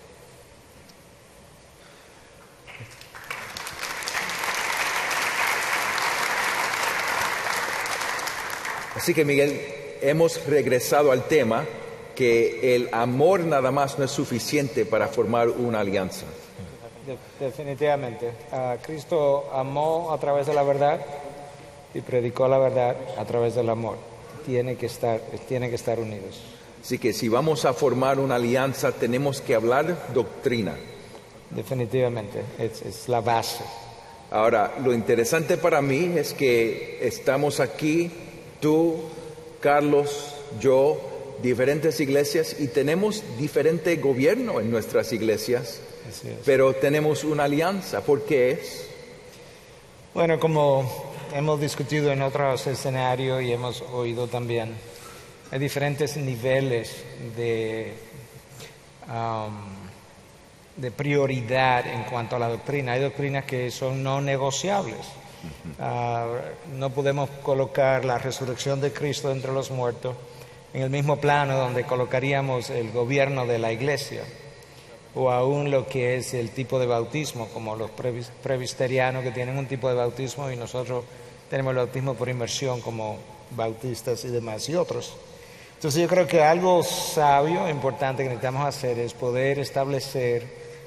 Así que Miguel, hemos regresado al tema que el amor nada más no es suficiente para formar una alianza. De- definitivamente. Ah, Cristo amó a través de la verdad y predicó la verdad a través del amor. Tiene que estar, tienen que estar unidos. Así que si vamos a formar una alianza tenemos que hablar doctrina. Definitivamente, es, es la base. Ahora, lo interesante para mí es que estamos aquí, tú, Carlos, yo, diferentes iglesias y tenemos diferente gobierno en nuestras iglesias, Así es. pero tenemos una alianza. ¿Por qué es? Bueno, como hemos discutido en otros escenarios y hemos oído también, hay diferentes niveles de, um, de prioridad en cuanto a la doctrina. Hay doctrinas que son no negociables. Ah, no podemos colocar la resurrección de Cristo entre los muertos en el mismo plano donde colocaríamos el gobierno de la iglesia, o aún lo que es el tipo de bautismo, como los previs- presbiterianos que tienen un tipo de bautismo y nosotros tenemos el bautismo por inmersión como bautistas y demás y otros. Entonces yo creo que algo sabio, importante que necesitamos hacer es poder establecer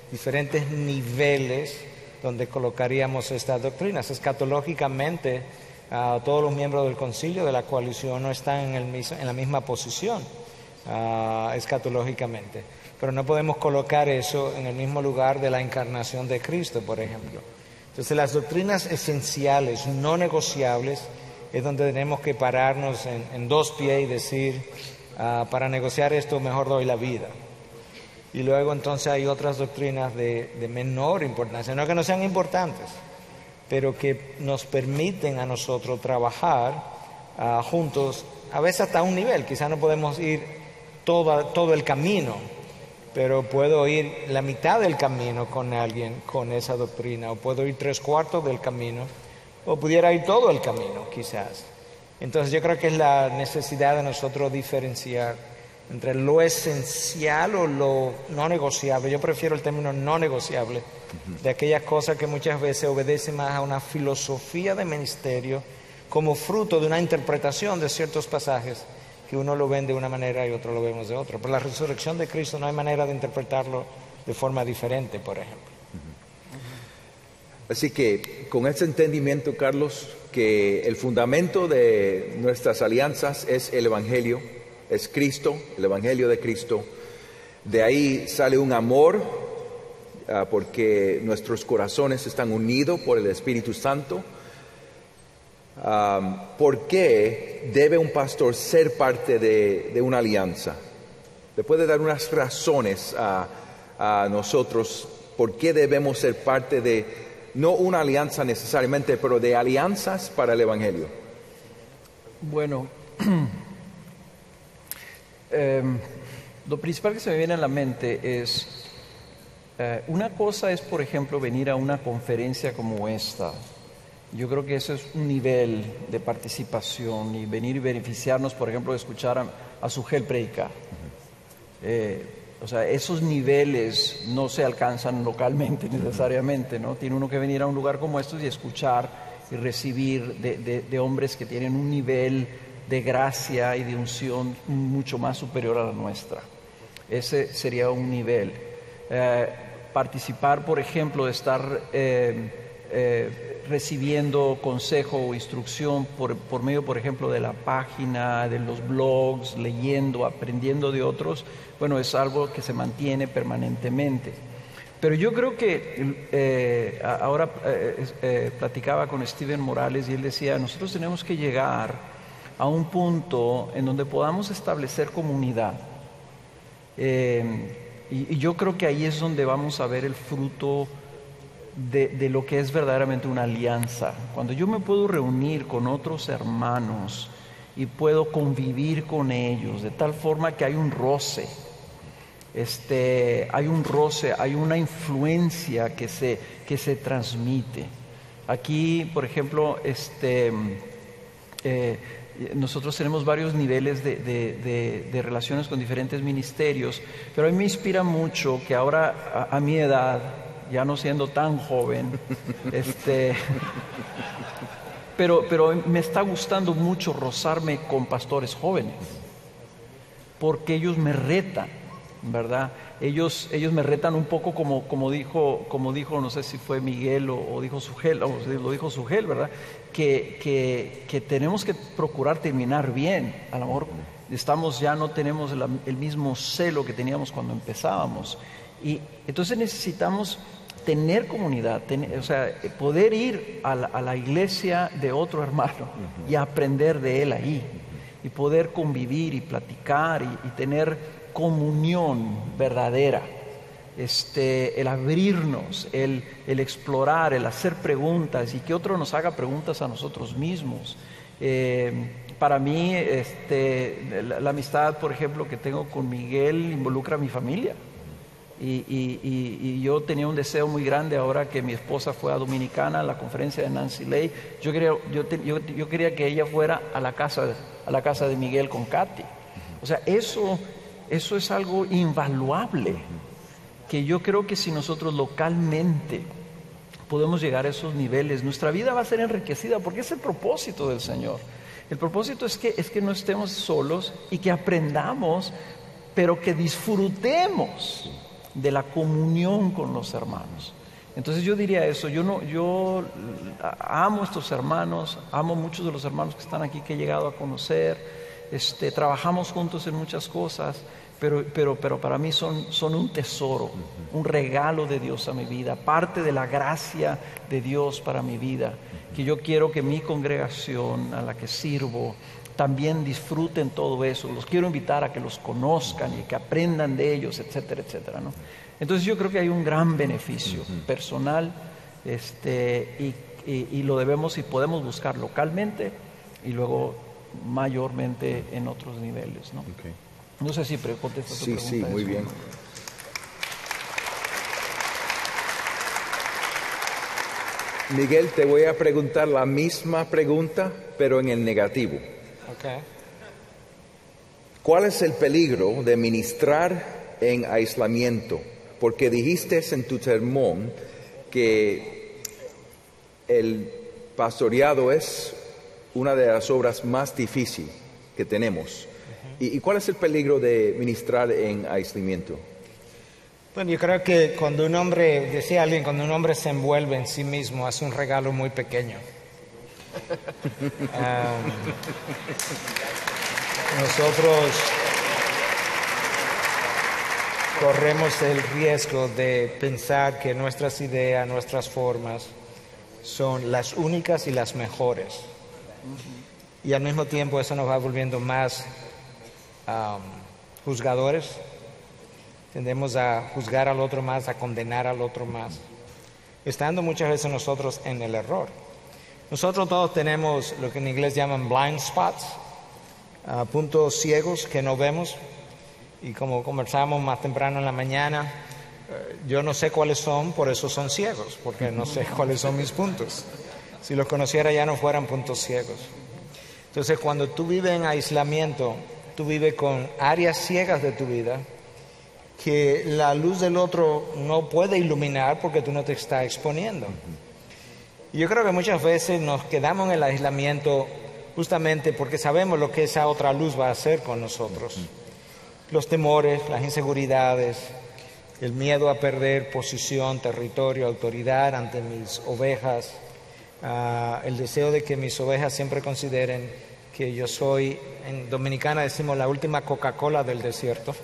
diferentes niveles donde colocaríamos estas doctrinas. Escatológicamente, uh, todos los miembros del concilio de la coalición no están en, el mismo, en la misma posición uh, escatológicamente, pero no podemos colocar eso en el mismo lugar de la encarnación de Cristo, por ejemplo. Entonces, las doctrinas esenciales, no negociables, es donde tenemos que pararnos en, en dos pies y decir, uh, para negociar esto mejor doy la vida. Y luego entonces hay otras doctrinas de, de menor importancia, no que no sean importantes, pero que nos permiten a nosotros trabajar uh, juntos, a veces hasta un nivel. Quizás no podemos ir todo, todo el camino, pero puedo ir la mitad del camino con alguien con esa doctrina, o puedo ir tres cuartos del camino, o pudiera ir todo el camino quizás. Entonces yo creo que es la necesidad de nosotros diferenciar entre lo esencial o lo no negociable. Yo prefiero el término no negociable, de aquellas cosas que muchas veces obedecen más a una filosofía de ministerio como fruto de una interpretación de ciertos pasajes, que uno lo ven de una manera y otro lo vemos de otra. Por la resurrección de Cristo no hay manera de interpretarlo de forma diferente, por ejemplo. Así que con este entendimiento, Carlos, que el fundamento de nuestras alianzas es el Evangelio, es Cristo, el Evangelio de Cristo. De ahí sale un amor, uh, porque nuestros corazones están unidos por el Espíritu Santo. Um, ¿Por qué debe un pastor ser parte de, de una alianza? ¿Le puede dar unas razones a, a nosotros por qué debemos ser parte de, no una alianza necesariamente, pero de alianzas para el Evangelio? Bueno, eh, lo principal que se me viene a la mente es, eh, una cosa es, por ejemplo, venir a una conferencia como esta. Yo creo que eso es un nivel de participación, y venir y beneficiarnos, por ejemplo, de escuchar a, a Sugel predicar. Eh, o sea, esos niveles no se alcanzan localmente necesariamente, ¿no? Tiene uno que venir a un lugar como estos y escuchar y recibir de, de, de hombres que tienen un nivel de gracia y de unción mucho más superior a la nuestra. Ese sería un nivel. Eh, participar, por ejemplo, de estar eh, eh, recibiendo consejo o instrucción por, por medio, por ejemplo, de la página, de los blogs, leyendo, aprendiendo de otros, bueno, es algo que se mantiene permanentemente. Pero yo creo que eh, ahora eh, eh, platicaba con Steven Morales y él decía, nosotros tenemos que llegar a un punto en donde podamos establecer comunidad. Eh, y, y yo creo que ahí es donde vamos a ver el fruto de, de lo que es verdaderamente una alianza. Cuando yo me puedo reunir con otros hermanos y puedo convivir con ellos de tal forma que hay un roce, este, hay un roce, hay una influencia que se, que se transmite. Aquí, por ejemplo, este, eh, nosotros tenemos varios niveles de, de, de, de relaciones con diferentes ministerios, pero a mí me inspira mucho que ahora, a, a mi edad, ya no siendo tan joven, este, pero, pero me está gustando mucho rozarme con pastores jóvenes, porque ellos me retan, ¿verdad? Ellos, ellos me retan un poco como, como dijo, como dijo, no sé si fue Miguel o, o dijo Sugel, o lo dijo Sugel, ¿verdad? Que, que, que tenemos que procurar terminar bien. A lo mejor estamos, ya no tenemos la, el mismo celo que teníamos cuando empezábamos. Y entonces necesitamos tener comunidad, tener, o sea, poder ir a la, a la iglesia de otro hermano y aprender de él ahí, y poder convivir y platicar y, y tener comunión verdadera, este, el abrirnos, el, el explorar, el hacer preguntas y que otro nos haga preguntas a nosotros mismos. Eh, para mí, este, la, la amistad, por ejemplo, que tengo con Miguel involucra a mi familia. Y, y, y, y yo tenía un deseo muy grande ahora que mi esposa fue a Dominicana a la conferencia de Nancy Ley. Yo quería, yo, te, yo, yo quería que ella fuera a la casa, a la casa de Miguel con Katy. O sea, eso, eso es algo invaluable, que yo creo que si nosotros localmente podemos llegar a esos niveles, nuestra vida va a ser enriquecida, porque es el propósito del Señor. El propósito es que, es que no estemos solos y que aprendamos, pero que disfrutemos de la comunión con los hermanos. Entonces yo diría eso, yo, no, yo amo a estos hermanos, amo muchos de los hermanos que están aquí, que he llegado a conocer, este, trabajamos juntos en muchas cosas, pero, pero, pero para mí son, son un tesoro, un regalo de Dios a mi vida, parte de la gracia de Dios para mi vida, que yo quiero que mi congregación a la que sirvo también disfruten todo eso. Los quiero invitar a que los conozcan y que aprendan de ellos, etcétera, etcétera, ¿no? Entonces yo creo que hay un gran beneficio personal, este, y, y, y lo debemos y podemos buscar localmente y luego mayormente en otros niveles, ¿no? Okay. No sé si contesta tu Sí, pregunta. sí, muy eso. bien. Miguel, te voy a preguntar la misma pregunta, pero en el negativo. Okay. ¿Cuál es el peligro de ministrar en aislamiento? Porque dijiste en tu sermón que el pastoreado es una de las obras más difíciles que tenemos. Uh-huh. ¿Y, ¿Y cuál es el peligro de ministrar en aislamiento? Bueno, yo creo que cuando un hombre, decía alguien, cuando un hombre se envuelve en sí mismo, hace un regalo muy pequeño. um, nosotros corremos el riesgo de pensar que nuestras ideas, nuestras formas son las únicas y las mejores. Y al mismo tiempo eso nos va volviendo más um, juzgadores. Tendemos a juzgar al otro más, a condenar al otro más, estando muchas veces nosotros en el error. Nosotros todos tenemos lo que en inglés llaman blind spots, uh, puntos ciegos que no vemos. Y como conversamos más temprano en la mañana, yo no sé cuáles son, por eso son ciegos, porque no sé cuáles son mis puntos. Si los conociera ya no fueran puntos ciegos. Entonces, cuando tú vives en aislamiento, tú vives con áreas ciegas de tu vida que la luz del otro no puede iluminar porque tú no te estás exponiendo. Y yo creo que muchas veces nos quedamos en el aislamiento justamente porque sabemos lo que esa otra luz va a hacer con nosotros. Los temores, las inseguridades, el miedo a perder posición, territorio, autoridad ante mis ovejas, uh, el deseo de que mis ovejas siempre consideren que yo soy, en Dominicana decimos, la última Coca-Cola del desierto.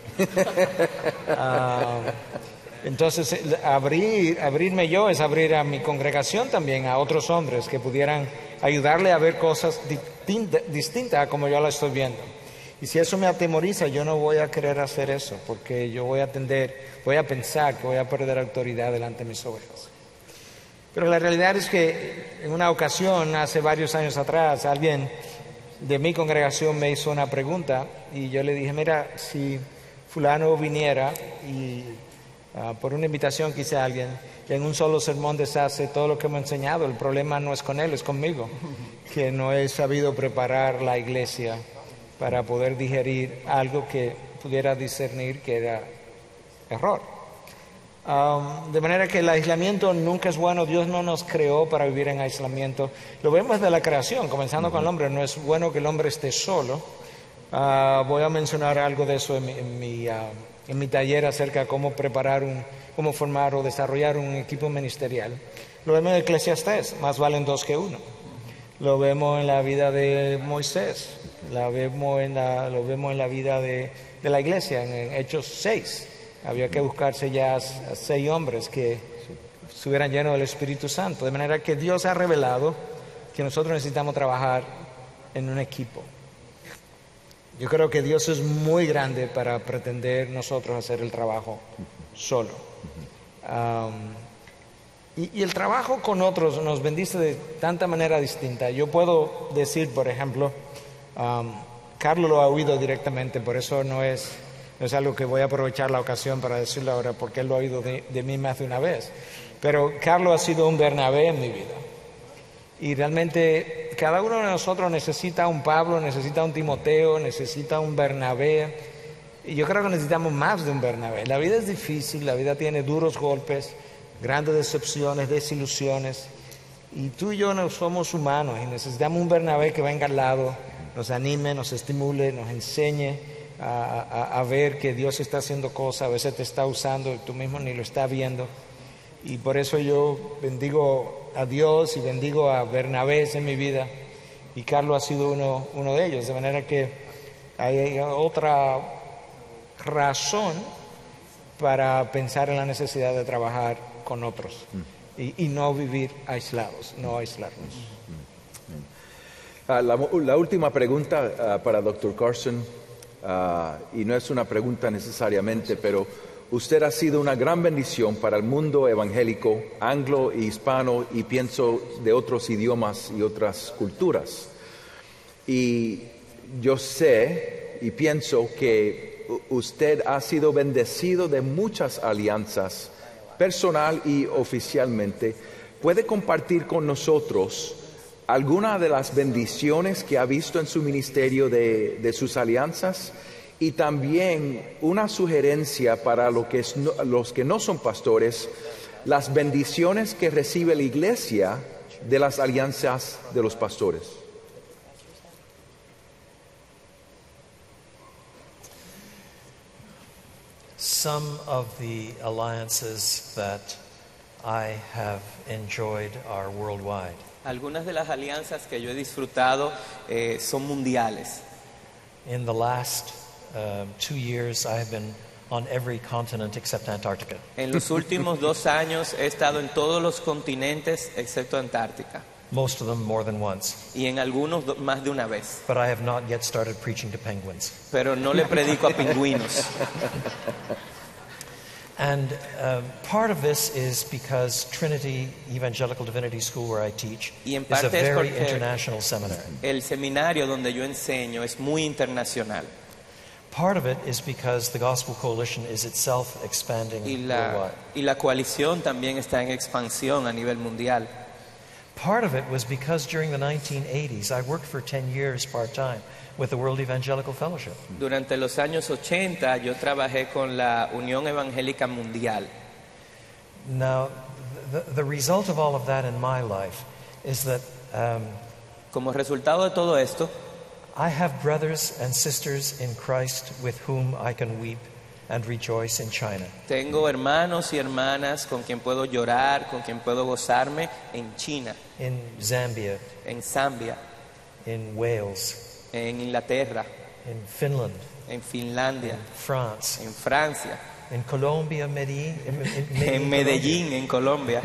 uh, entonces, abrir, abrirme yo es abrir a mi congregación también, a otros hombres que pudieran ayudarle a ver cosas distintas distinta a como yo la estoy viendo. Y si eso me atemoriza, yo no voy a querer hacer eso, porque yo voy a tender, voy a pensar que voy a perder autoridad delante de mis ovejas. Pero la realidad es que en una ocasión, hace varios años atrás, alguien de mi congregación me hizo una pregunta y yo le dije, mira, si fulano viniera y uh, por una invitación que hice a alguien, que en un solo sermón deshace todo lo que hemos enseñado, el problema no es con él, es conmigo, que no he sabido preparar la iglesia para poder digerir algo que pudiera discernir que era error. Um, de manera que el aislamiento nunca es bueno. Dios no nos creó para vivir en aislamiento. Lo vemos de la creación, comenzando uh-huh. con el hombre. No es bueno que el hombre esté solo. Uh, voy a mencionar algo de eso en mi, en mi, uh, en mi taller acerca de cómo preparar, un, cómo formar o desarrollar un equipo ministerial. Lo vemos en Eclesiastés, más valen dos que uno. Lo vemos en la vida de Moisés. La vemos en la, lo vemos en la vida de, de la iglesia, en, en Hechos seis. Había que buscarse ya a seis hombres que estuvieran llenos del Espíritu Santo. De manera que Dios ha revelado que nosotros necesitamos trabajar en un equipo. Yo creo que Dios es muy grande para pretender nosotros hacer el trabajo solo. Um, y, y el trabajo con otros nos bendice de tanta manera distinta. Yo puedo decir, por ejemplo, Um, Carlos lo ha oído directamente, por eso no es, no es algo que voy a aprovechar la ocasión para decirlo ahora, porque él lo ha oído de, de mí más de una vez. Pero Carlos ha sido un Bernabé en mi vida. Y realmente cada uno de nosotros necesita un Pablo, necesita un Timoteo, necesita un Bernabé. Y yo creo que necesitamos más de un Bernabé. La vida es difícil, la vida tiene duros golpes, grandes decepciones, desilusiones. Y tú y yo no somos humanos y necesitamos un Bernabé que venga al lado, nos anime, nos estimule, nos enseñe a, a, a ver que Dios está haciendo cosas, a veces te está usando, tú mismo ni lo estás viendo. Y por eso yo bendigo a Dios y bendigo a Bernabé en mi vida, y Carlos ha sido uno, uno de ellos, de manera que hay otra razón para pensar en la necesidad de trabajar con otros y, y no vivir aislados, no aislarnos. Uh, la, la última pregunta uh, para doctor Carson, uh, y no es una pregunta necesariamente, pero usted ha sido una gran bendición para el mundo evangélico, anglo y hispano, y pienso de otros idiomas y otras culturas. Y yo sé y pienso que usted ha sido bendecido de muchas alianzas, personal y oficialmente. ¿Puede compartir con nosotros alguna de las bendiciones que ha visto en su ministerio de, de sus alianzas? Y también una sugerencia para lo que es, no, los que no son pastores, las bendiciones que recibe la iglesia de las alianzas de los pastores. Some of the alliances that I have enjoyed are worldwide. Algunas de las alianzas que yo he disfrutado eh, son mundiales. In the last uh, two years, I have been on every continent except Antarctica. En los últimos dos años he estado en todos los continentes excepto Antártica. Most of them more than once. Y en algunos do- más de una vez. But I have not yet started preaching to penguins. Pero no le predico a pingüinos. And um, part of this is because Trinity Evangelical Divinity School, where I teach, Y en is a parte es very porque international seminary. el seminario donde yo enseño es muy internacional. Part of it is because the Gospel Coalition is itself expanding Y la, worldwide. y la coalición también está en expansión a nivel mundial. Part of it was because during the nineteen eighties, I worked for ten years part-time with the World Evangelical Fellowship. Durante los años ochenta yo trabajé con la Unión Evangélica Mundial. Now, the, the result of all of that in my life is that um, Como resultado de todo esto, I have brothers and sisters in Christ with whom I can weep and rejoice in China. tengo hermanos y hermanas con quien puedo llorar, con quien puedo gozarme en China, In Zambia, en Zambia, in Wales, en Inglaterra, in Finland, en Finlandia, France, en Francia, in Colombia, Medellín, in, in, en Medellín, en Colombia,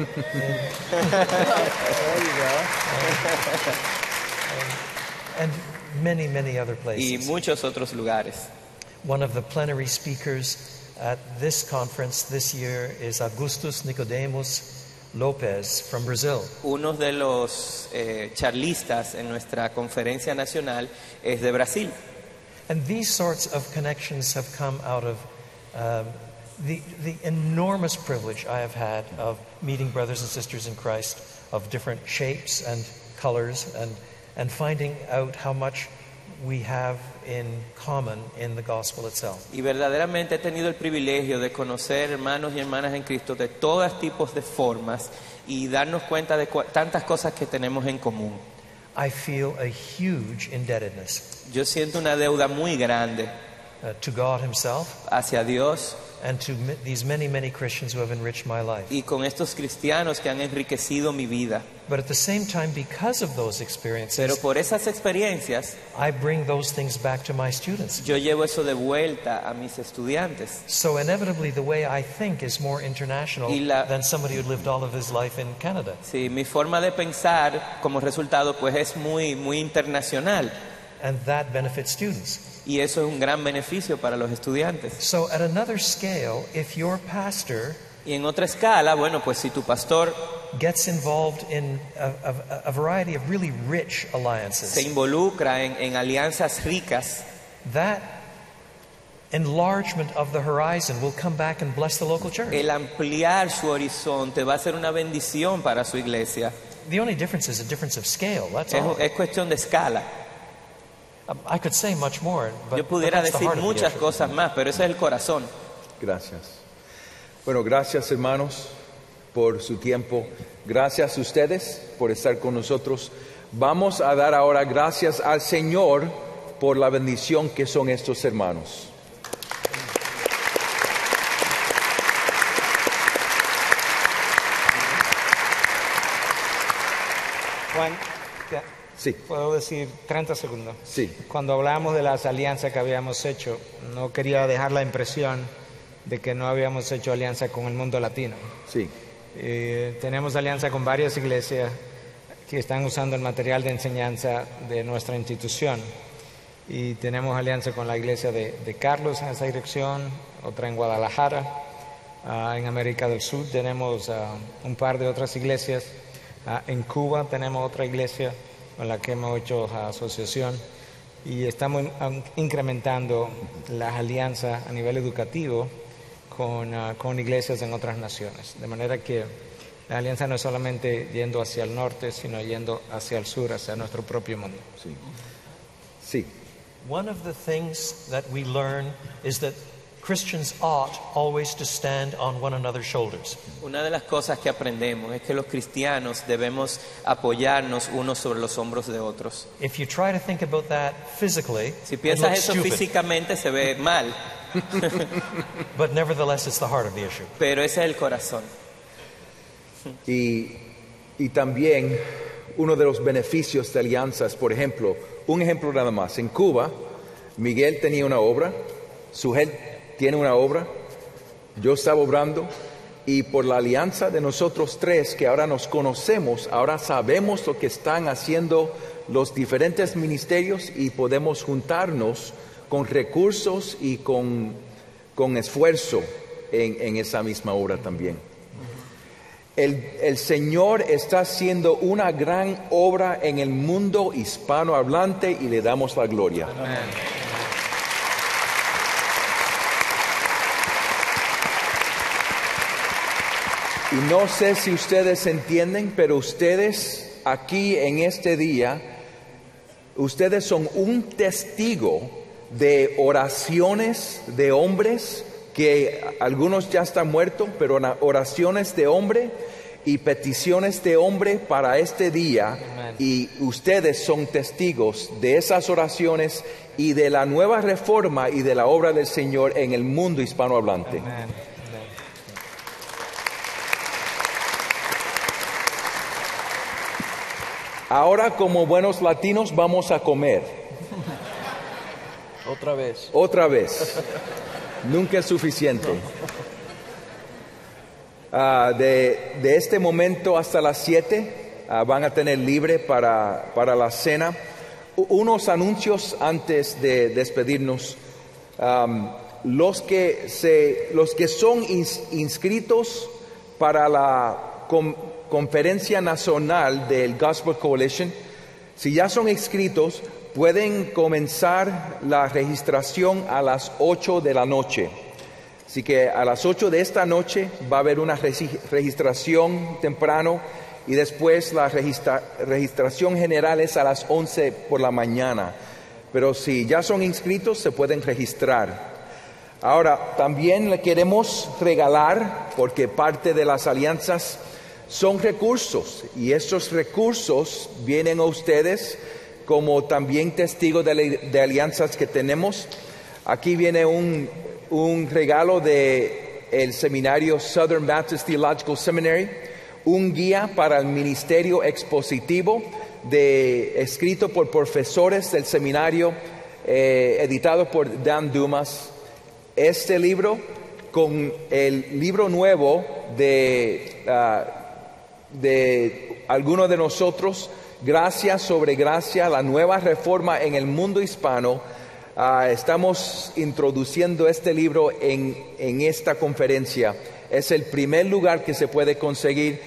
and many, many other y places. muchos otros lugares. One of the plenary speakers at this conference this year is Augustus Nicodemus Lopez from Brazil. Uno de los eh, charlistas en nuestra conferencia nacional es de Brasil. And these sorts of connections have come out of um, the, the enormous privilege I have had of meeting brothers and sisters in Christ of different shapes and colors and, and finding out how much we have in common in the gospel itself. Y verdaderamente he tenido el privilegio de conocer hermanos y hermanas en Cristo de todos tipos de formas y darnos cuenta de cua- tantas cosas que tenemos en común. I feel a huge indebtedness Yo siento una deuda muy grande uh, to God Himself hacia Dios and to mi- these many, many Christians who have enriched my life. y con estos cristianos que han enriquecido mi vida. But at the same time, because of those Pero experiences, por esas experiencias I bring those things back to my students. yo llevo eso de vuelta a mis estudiantes. So inevitably, the way I think is more international Y la- than somebody who lived all of his life in Canada. Sí, mi forma de pensar como resultado pues es muy, muy internacional And that benefits students. y eso es un gran beneficio para los estudiantes. So at another scale, if your pastor Y en otra escala, bueno, pues si tu pastor gets involved in a, a, a variety of really rich se alliances, involucra en, en alianzas ricas, that enlargement of the horizon will come back and bless the local church. el ampliar su horizonte va a ser una bendición para su iglesia. The only difference is a difference of scale. That's Es, all. es cuestión de escala. Um, I could say much more, but, Yo but pudiera that's the decir heart of the muchas issue. cosas más, pero ese es el corazón. Gracias. Bueno, gracias hermanos por su tiempo. Gracias a ustedes por estar con nosotros. Vamos a dar ahora gracias al Señor por la bendición que son estos hermanos. Juan, ya, Sí, puedo decir treinta segundos. sí. Cuando hablamos de las alianzas que habíamos hecho, no quería dejar la impresión de que no habíamos hecho alianza con el mundo latino. Sí, Eh, tenemos alianza con varias iglesias que están usando el material de enseñanza de nuestra institución. Y tenemos alianza con la iglesia de, de Carlos en esa dirección, otra en Guadalajara. Ah, en América del Sur tenemos ah, un par de otras iglesias. Ah, en Cuba tenemos otra iglesia con la que hemos hecho ah, asociación. Y estamos in- incrementando las alianzas a nivel educativo con, ah, con iglesias en otras naciones. De manera que la alianza no es solamente yendo hacia el norte, sino yendo hacia el sur, hacia nuestro propio mundo. sí. One of the things that we learn is that Christians ought always to stand on one another's shoulders. Una de las cosas que aprendemos es que los cristianos debemos apoyarnos unos sobre los hombros de otros. If you try to think about that physically, Si it piensas looks eso stupid, físicamente se ve mal, but nevertheless it's the heart of the issue. pero ese es el corazón. Y, y también uno de los beneficios de alianzas, por ejemplo, un ejemplo nada más. En Cuba, Miguel tenía una obra, Sujel tiene una obra, yo estaba obrando, y por la alianza de nosotros tres, que ahora nos conocemos, ahora sabemos lo que están haciendo los diferentes ministerios y podemos juntarnos con recursos y con, con esfuerzo en, en esa misma obra también. El, el Señor está haciendo una gran obra en el mundo hispanohablante y le damos la gloria. Y no sé si ustedes entienden, pero ustedes aquí en este día, ustedes son un testigo de oraciones de hombres, que algunos ya están muertos, pero oraciones de hombre y peticiones de hombre para este día. Amen. Y ustedes son testigos de esas oraciones y de la nueva reforma y de la obra del Señor en el mundo hispanohablante. Amén. Amén. Ahora, como buenos latinos, vamos a comer. Otra vez. Otra vez. Nunca es suficiente. Ah, de, de este momento hasta las siete ah, van a tener libre para, para la cena. U- unos anuncios antes de despedirnos. Am, los, que se, los que son ins- inscritos para la com- conferencia nacional del Gospel Coalition, si ya son inscritos, pueden comenzar la registración a las ocho de la noche. Así que a las ocho de esta noche va a haber una regi- registración temprano y después la registra- registración general es a las once por la mañana. Pero si ya son inscritos, se pueden registrar. Ahora, también le queremos regalar, porque parte de las alianzas son recursos, y estos recursos vienen a ustedes como también testigos de, la- de alianzas que tenemos. Aquí viene un, un regalo de el seminario Southern Baptist Theological Seminary, un guía para el ministerio expositivo de, escrito por profesores del seminario, eh, editado por Dan Dumas. Este libro con el libro nuevo de, uh, de algunos de nosotros, Gracia sobre Gracia, la nueva reforma en el mundo hispano. Uh, estamos introduciendo este libro en, en esta conferencia. Es el primer lugar que se puede conseguir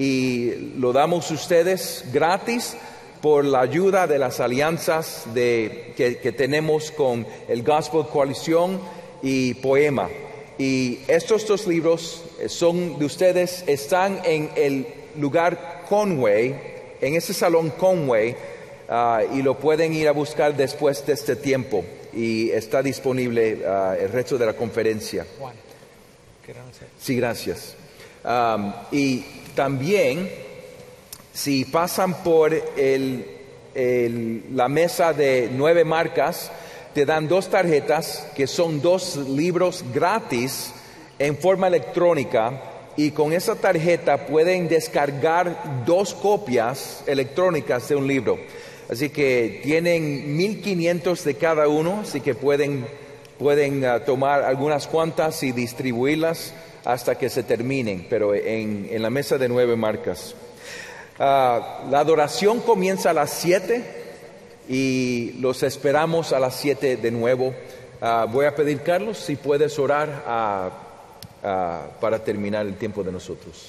y lo damos a ustedes gratis por la ayuda de las alianzas de, que, que tenemos con el Gospel Coalición y Poema. Y estos dos libros son de ustedes, están en el lugar Conway, en ese salón Conway, uh, y lo pueden ir a buscar después de este tiempo. Y está disponible uh, el resto de la conferencia. Juan, ¿quieren hacer? Sí, gracias. Um, y también, si pasan por el, el- la mesa de nueve marcas, te dan dos tarjetas que son dos libros gratis en forma electrónica, y con esa tarjeta pueden descargar dos copias electrónicas de un libro. Así que tienen mil quinientos de cada uno, así que pueden, pueden uh, tomar algunas cuantas y distribuirlas hasta que se terminen, pero en, en la mesa de nueve marcas. Uh, la adoración comienza a las siete y los esperamos a las siete de nuevo. Uh, voy a pedir, Carlos, si puedes orar uh, uh, para terminar el tiempo de nosotros.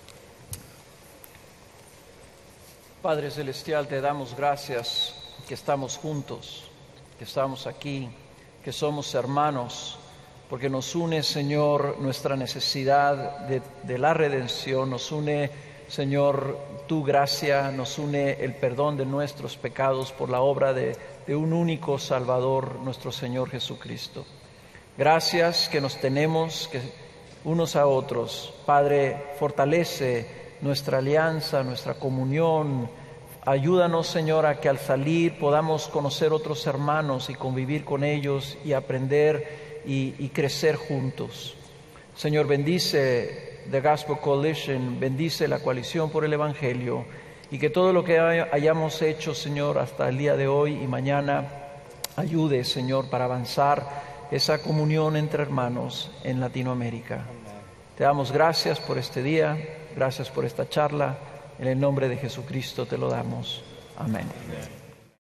Padre Celestial, te damos gracias que estamos juntos, que estamos aquí, que somos hermanos, porque nos une, Señor, nuestra necesidad de, de la redención, nos une, Señor, tu gracia, nos une el perdón de nuestros pecados por la obra de, de un único Salvador, nuestro Señor Jesucristo. Gracias que nos tenemos que unos a otros. Padre, fortalece nuestra alianza, nuestra comunión. Ayúdanos, Señor, a que al salir podamos conocer otros hermanos y convivir con ellos y aprender y, y crecer juntos. Señor, bendice The Gospel Coalition, bendice la coalición por el Evangelio, y que todo lo que hayamos hecho, Señor, hasta el día de hoy y mañana, ayude, Señor, para avanzar esa comunión entre hermanos en Latinoamérica. Te damos gracias por este día, gracias por esta charla. En el nombre de Jesucristo te lo damos. Amén. Amén.